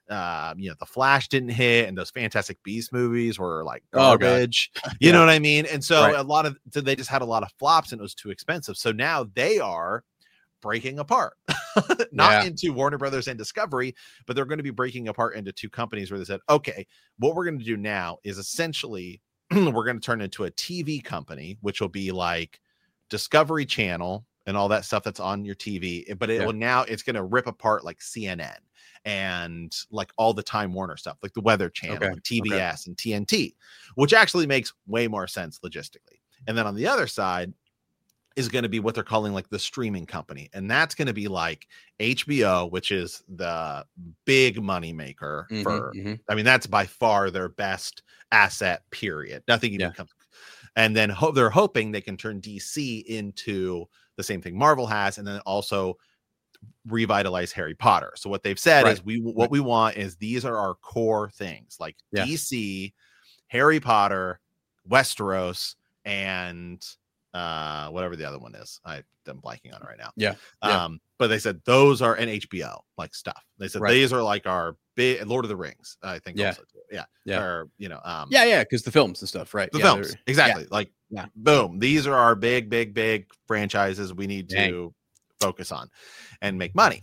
the Flash didn't hit, and those Fantastic Beasts movies were like garbage. You know what I mean? And so they just had a lot of flops, and it was too expensive. So now they are breaking apart, not into Warner Brothers and Discovery, but they're going to be breaking apart into two companies, where they said, okay, what we're going to do now is essentially we're going to turn into a TV company, which will be like Discovery Channel and all that stuff that's on your TV, but it's going to rip apart like CNN and like all the Time Warner stuff, like the Weather Channel, and TBS and TNT, which actually makes way more sense logistically. And then on the other side is going to be what they're calling like the streaming company. And that's going to be like HBO, which is the big money maker I mean, that's by far their best asset, period. Nothing even comes. And then they're hoping they can turn DC into the same thing Marvel has, and then also revitalize Harry Potter. So what they've said is what we want is, these are our core things, like DC, Harry Potter, Westeros, and whatever the other one is. I'm blanking on it right now. But they said those are, and HBO like stuff. They said these are like our big Lord of the Rings, I think. Also too. Or because the films and stuff, right? The films, exactly. Like boom, these are our big franchises we need to focus on and make money.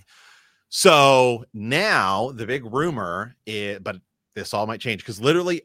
So now the big rumor is, but this all might change, because literally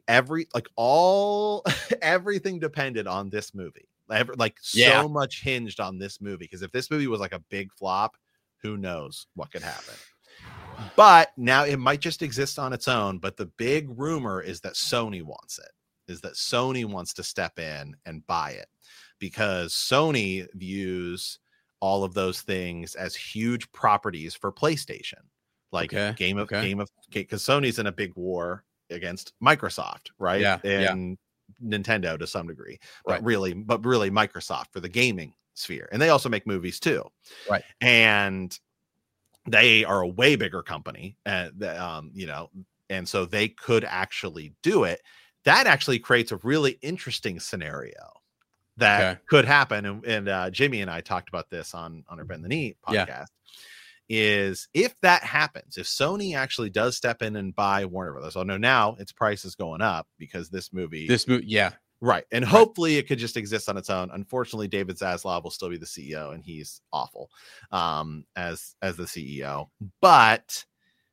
everything depended on this movie. So much hinged on this movie, because if this movie was like a big flop, who knows what could happen. But now it might just exist on its own. But the big rumor is that Sony wants it, is that Sony wants to step in and buy it, because Sony views all of those things as huge properties for PlayStation, like game of because Sony's in a big war against Microsoft, right? And Nintendo to some degree, but really Microsoft for the gaming sphere. And they also make movies too, right? And they are a way bigger company, and and so they could actually do it. That actually creates a really interesting scenario that could happen. And Jimmy and I talked about this on our Bend the Knee podcast. Is if that happens, if Sony actually does step in and buy Warner Brothers. Oh no, now its price is going up because this movie, right. And hopefully it could just exist on its own. Unfortunately, David Zaslav will still be the CEO, and he's awful as the CEO. But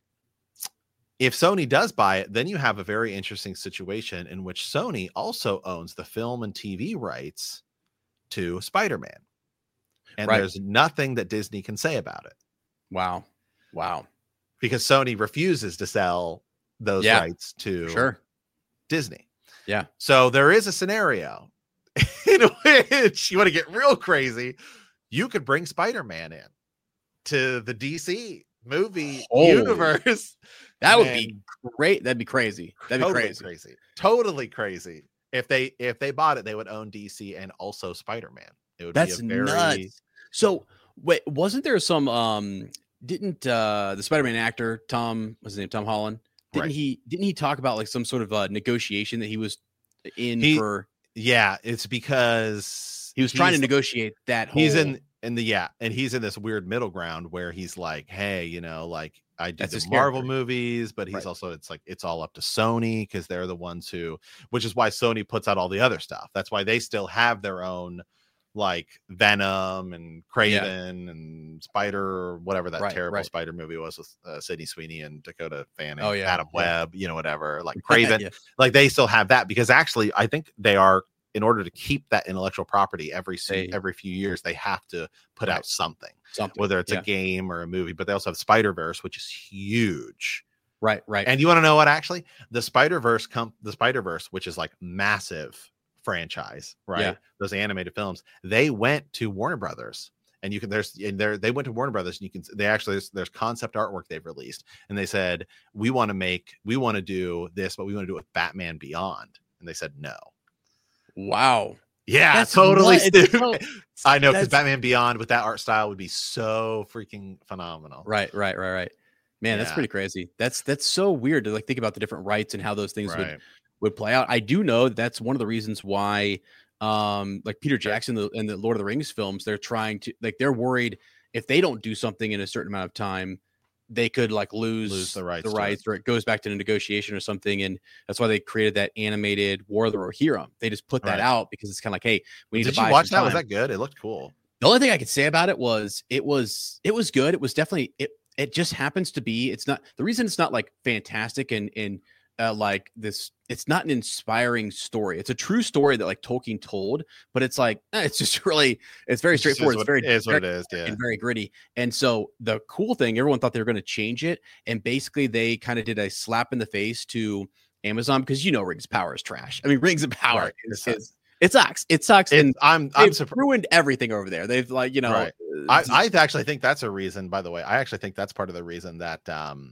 if Sony does buy it, then you have a very interesting situation in which Sony also owns the film and TV rights to Spider-Man. And there's nothing that Disney can say about it. Wow. Because Sony refuses to sell those rights to Disney. Yeah. So there is a scenario in which you want to get real crazy. You could bring Spider-Man in to the DC movie universe. That would be great. That'd be crazy. That'd totally be crazy. Totally crazy. If they bought it, they would own DC and also Spider-Man. It would be nuts. So wait, wasn't there some didn't the Spider-Man actor Tom Holland? Didn't he talk about like some sort of negotiation that he was in for? Yeah, it's because he was trying to negotiate that whole. He's in and he's in this weird middle ground where he's like, hey, you know, like I did the Marvel movies, but he's also, it's like, it's all up to Sony because they're the ones which is why Sony puts out all the other stuff. That's why they still have their own like Venom and Kraven and Spider, or whatever that terrible Spider movie was with Sydney Sweeney and Dakota Fanning, Adam Webb, you know, whatever, like Kraven, like they still have that because actually I think they are, in order to keep that intellectual property every few years, they have to put out something, whether it's a game or a movie, but they also have Spider-Verse, which is huge. Right. And you want to know what, actually the Spider-Verse, which is like massive franchise, right? Yeah. Those animated films, they went to Warner Brothers, and you can, they went to Warner Brothers, and you can, there's concept artwork they've released, and they said, we want to do this, but we want to do it with Batman Beyond. And they said, no. Wow. Yeah, that's totally stupid. I know, because Batman Beyond with that art style would be so freaking phenomenal. Right. Man, that's pretty crazy. That's so weird to like think about the different rights and how those things would play out. I do know that's one of the reasons why like Peter Jackson and the Lord of the Rings films, they're trying to, like, they're worried if they don't do something in a certain amount of time, they could like lose the rights, or it goes back to the negotiation or something. And that's why they created that animated War of the Rohirrim. They just put that out because it's kind of like, hey, we need to buy. Did you watch that? Was that good? It looked cool. The only thing I could say about it was it was good. It was definitely it just happens to be, it's not the reason it's not like fantastic and like this, it's not an inspiring story. It's a true story that like Tolkien told, but it's like it's just really, it's very straightforward. It's very is what it is, and very gritty. And so the cool thing, everyone thought they were going to change it, and basically they kind of did a slap in the face to Amazon, because you know Rings of Power is trash. I mean, Rings of Power it sucks. It sucks, and I'm ruined everything over there. They've like, you know, I actually think that's a reason. By the way, I actually think that's part of the reason that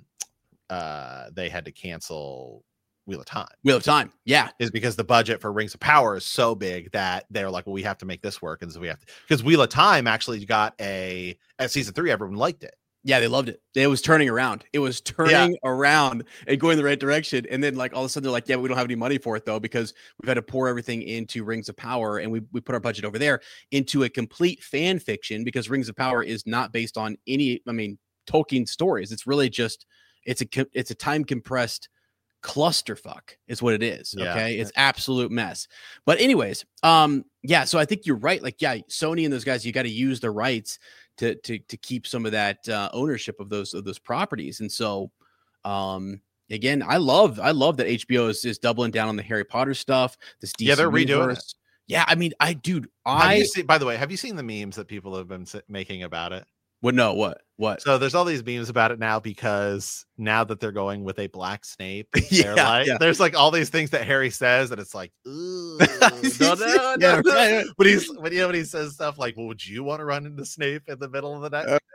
they had to cancel Wheel of Time, yeah, is because the budget for Rings of Power is so big that they're like, well, we have to make this work, and so we have to, because Wheel of Time actually got at season 3, everyone liked it. Yeah, they loved it. It was turning around. It was turning around and going the right direction. And then like all of a sudden they're like, yeah, we don't have any money for it though, because we've had to pour everything into Rings of Power, and we put our budget over there into a complete fan fiction, because Rings of Power is not based on any, I mean, Tolkien stories. It's really just, it's a time compressed clusterfuck is what it is. Okay, it's absolute mess. But anyways, so I think you're right. Like, Sony and those guys, you got to use the rights to keep some of that ownership of those properties. And so again, I love that HBO is doubling down on the Harry Potter stuff. This DC they're redoing it. Yeah, I mean, by the way, have you seen the memes that people have been making about it? What? So there's all these memes about it now, because now that they're going with a black Snape, there's like all these things that Harry says, and it's like, ooh, no. But when he says stuff like, well, would you want to run into Snape in the middle of the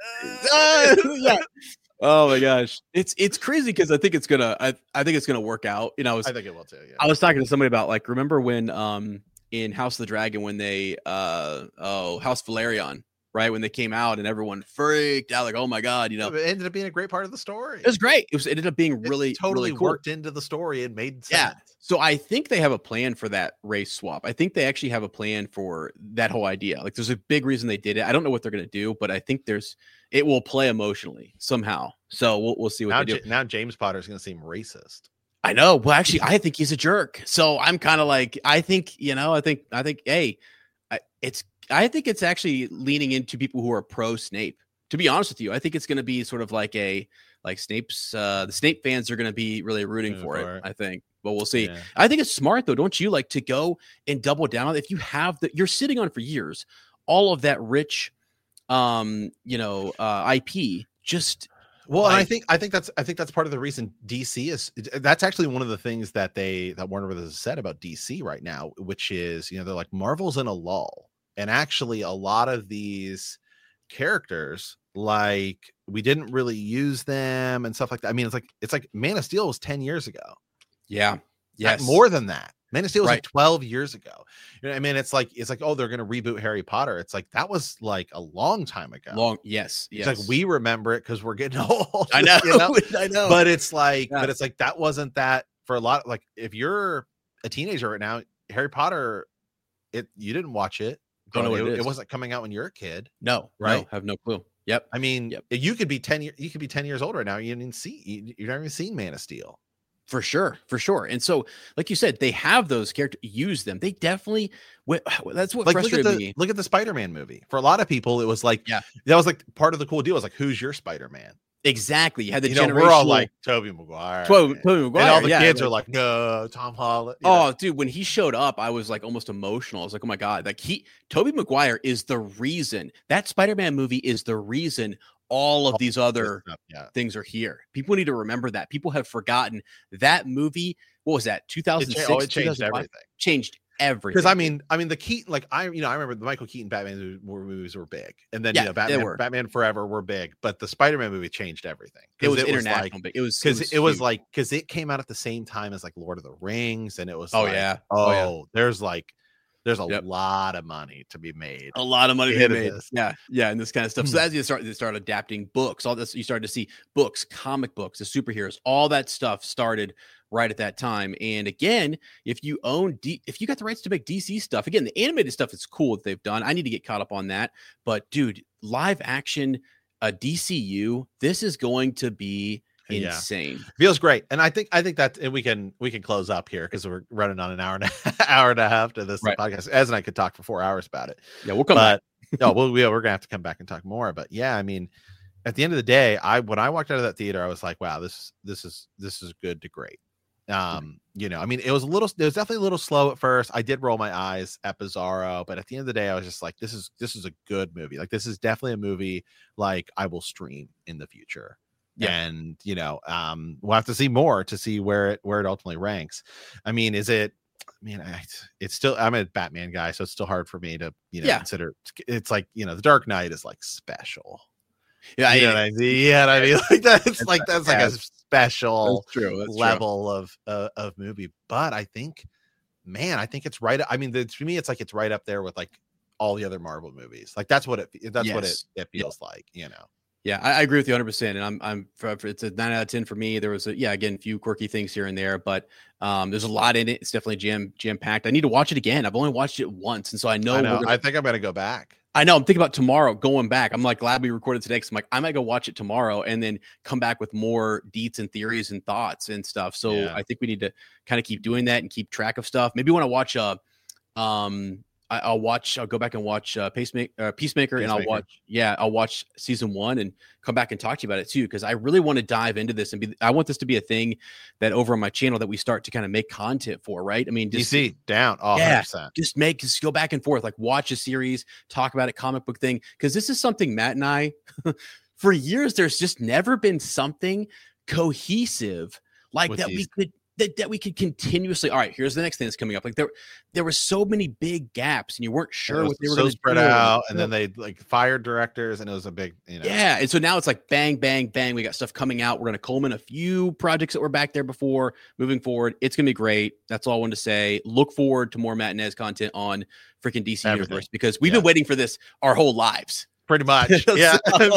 night? Oh my gosh, it's crazy, because I think it's gonna work out. You know, I think it will too. Yeah. I was talking to somebody about, like, remember when in House of the Dragon, when they House Valerian, right, when they came out and everyone freaked out, like, oh my god, you know, it ended up being a great part of the story. It was great. It ended up being really totally really cool. Worked into the story and made sense. Yeah. So I think they have a plan for that race swap. I think they actually have a plan for that whole idea. Like, there's a big reason they did it. I don't know what they're going to do, but I think it will play emotionally somehow. So we'll see what they do. Now James Potter is going to seem racist. I know. Well, actually, I think he's a jerk. So I'm kind of like, I think it's actually leaning into people who are pro Snape. To be honest with you, I think it's going to be sort of like Snape's. The Snape fans are going to be really rooting for it, I think. But we'll see. Yeah. I think it's smart though, don't you? Like, to go and double down if you have you're sitting on for years all of that rich, IP. Just Well, and I think that's part of the reason DC that's actually one of the things that Warner Brothers has said about DC right now, which is, they're like, Marvel's in a lull. And actually a lot of these characters, like, we didn't really use them and stuff like that. I mean, it's like Man of Steel was 10 years ago. Yeah. Yes. More than that. Man of Steel was like 12 years ago. You know what I mean? It's like, oh, they're going to reboot Harry Potter. It's like, that was like a long time ago. Yes. It's like, we remember it because we're getting old. I know. I know. But it's like, that wasn't that for a lot. Like, if you're a teenager right now, Harry Potter, you didn't watch it. Don't know what it is. It wasn't coming out when you're a kid. No. Right. No, have no clue. Yep. I mean, you could be 10 years old right now. You didn't see, you've never even seen Man of Steel. For sure. And so, like you said, they have those characters, use them. They definitely, that's what frustrated me. Look at the Spider-Man movie. For a lot of people, it was like, that was like part of the cool deal. It was like, who's your Spider-Man? Exactly. You had the generational. We're all like Tobey Maguire. Tobey Maguire. And all the kids are like, no, Tom Holland. Dude, when he showed up, I was like almost emotional. I was like, oh my God. Like Tobey Maguire is the reason. That Spider-Man movie is the reason all of these other things are here. People need to remember that. People have forgotten that movie. What was that? 2006. It changed everything. Changed everything. Because I mean, the Keaton, like I remember the Michael Keaton Batman movies were big, and then Batman Forever were big, but the Spider-Man movie changed everything. It was international. It was it came out at the same time as like Lord of the Rings, and it was there's a lot of money to be made. A lot of money to be made. Yeah, and this kind of stuff. So as you start adapting books, all this, you started to see books, comic books, the superheroes, all that stuff started right at that time. And again, if you got the rights to make DC stuff, again, the animated stuff is cool that they've done. I need to get caught up on that. But dude, live action, DCU, this is going to be insane. Feels great. And I think that we can close up here because we're running on an hour and a half to this podcast. Ez and I could talk for 4 hours about it. Yeah, we'll come back. We're gonna have to come back and talk more. But yeah, I mean, at the end of the day, when I walked out of that theater, I was like, wow, this is good to great. I mean, it was definitely a little slow at first. I did roll my eyes at Bizarro, but at the end of the day, I was just like, this is a good movie. Like, this is definitely a movie like I will stream in the future. Yeah. And we'll have to see more to see where it ultimately ranks. I mean, it's still, I'm a Batman guy, so it's still hard for me to consider. It's like, the Dark Knight is like special. Yeah, you know what I mean? Yeah, I mean, like that's like a special level of movie. But I think it's right. I mean, to me, it's like it's right up there with like all the other Marvel movies. Like that's what it feels like. Yeah, I agree with you 100%. And it's a 9 out of 10 for me. There was a few quirky things here and there, but there's a lot in it. It's definitely jam packed. I need to watch it again. I've only watched it once, and so I know. I think I'm gonna go back. I know. I'm thinking about tomorrow going back. I'm like glad we recorded today because I'm like I might go watch it tomorrow and then come back with more deets and theories and thoughts and stuff. So I think we need to kind of keep doing that and keep track of stuff. Maybe when I watch I'll go back and watch Peacemaker, and I'll watch season 1 and come back and talk to you about it too, because I really want to dive into this and I want this to be a thing that over on my channel that we start to kind of make content for, right? I mean, DC down, 100%. Just go back and forth, like watch a series, talk about it, comic book thing, because this is something Matt and I, for years, there's just never been something cohesive like with that these. That we could continuously. All right, here's the next thing that's coming up. Like there were so many big gaps, and you weren't sure what they were going to spread out. And then they like fired directors, and it was a big, Yeah, and so now it's like bang, bang, bang. We got stuff coming out. We're going to culminate a few projects that were back there before. Moving forward, it's going to be great. That's all I wanted to say. Look forward to more Matt and Ez content on freaking DC Universe because we've been waiting for this our whole lives. Pretty much. Yeah.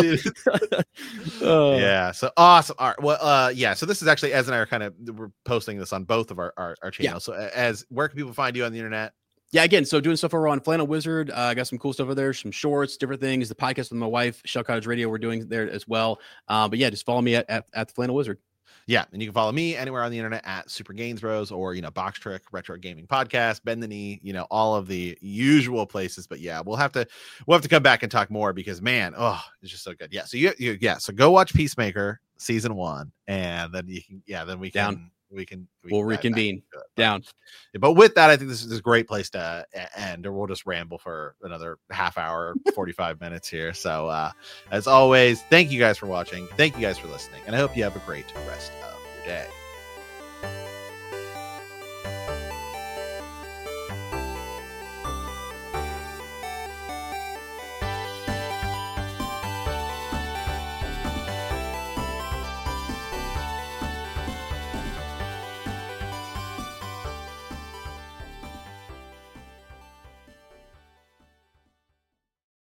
Yeah. So awesome. All right. Well, so this is actually, Ez and I are we're posting this on both of our channels. Yeah. So Ez, where can people find you on the internet? Yeah, again, so doing stuff over on Flannel Wizard. I got some cool stuff over there, some shorts, different things. The podcast with my wife, Shell Cottage Radio, we're doing there as well. But yeah, just follow me at the Flannel Wizard. Yeah, and you can follow me anywhere on the internet at Super Gains Bros or Box Trick, Retro Gaming Podcast, Bend the Knee, all of the usual places. But yeah, we'll have to come back and talk more because man, it's just so good. Yeah, so so go watch Peacemaker season 1, and then we can we'll reconvene. Down. But with that, I think this is a great place to end, or we'll just ramble for another half hour, 45 minutes here. So as always, thank you guys for watching. Thank you guys for listening. And I hope you have a great rest of your day.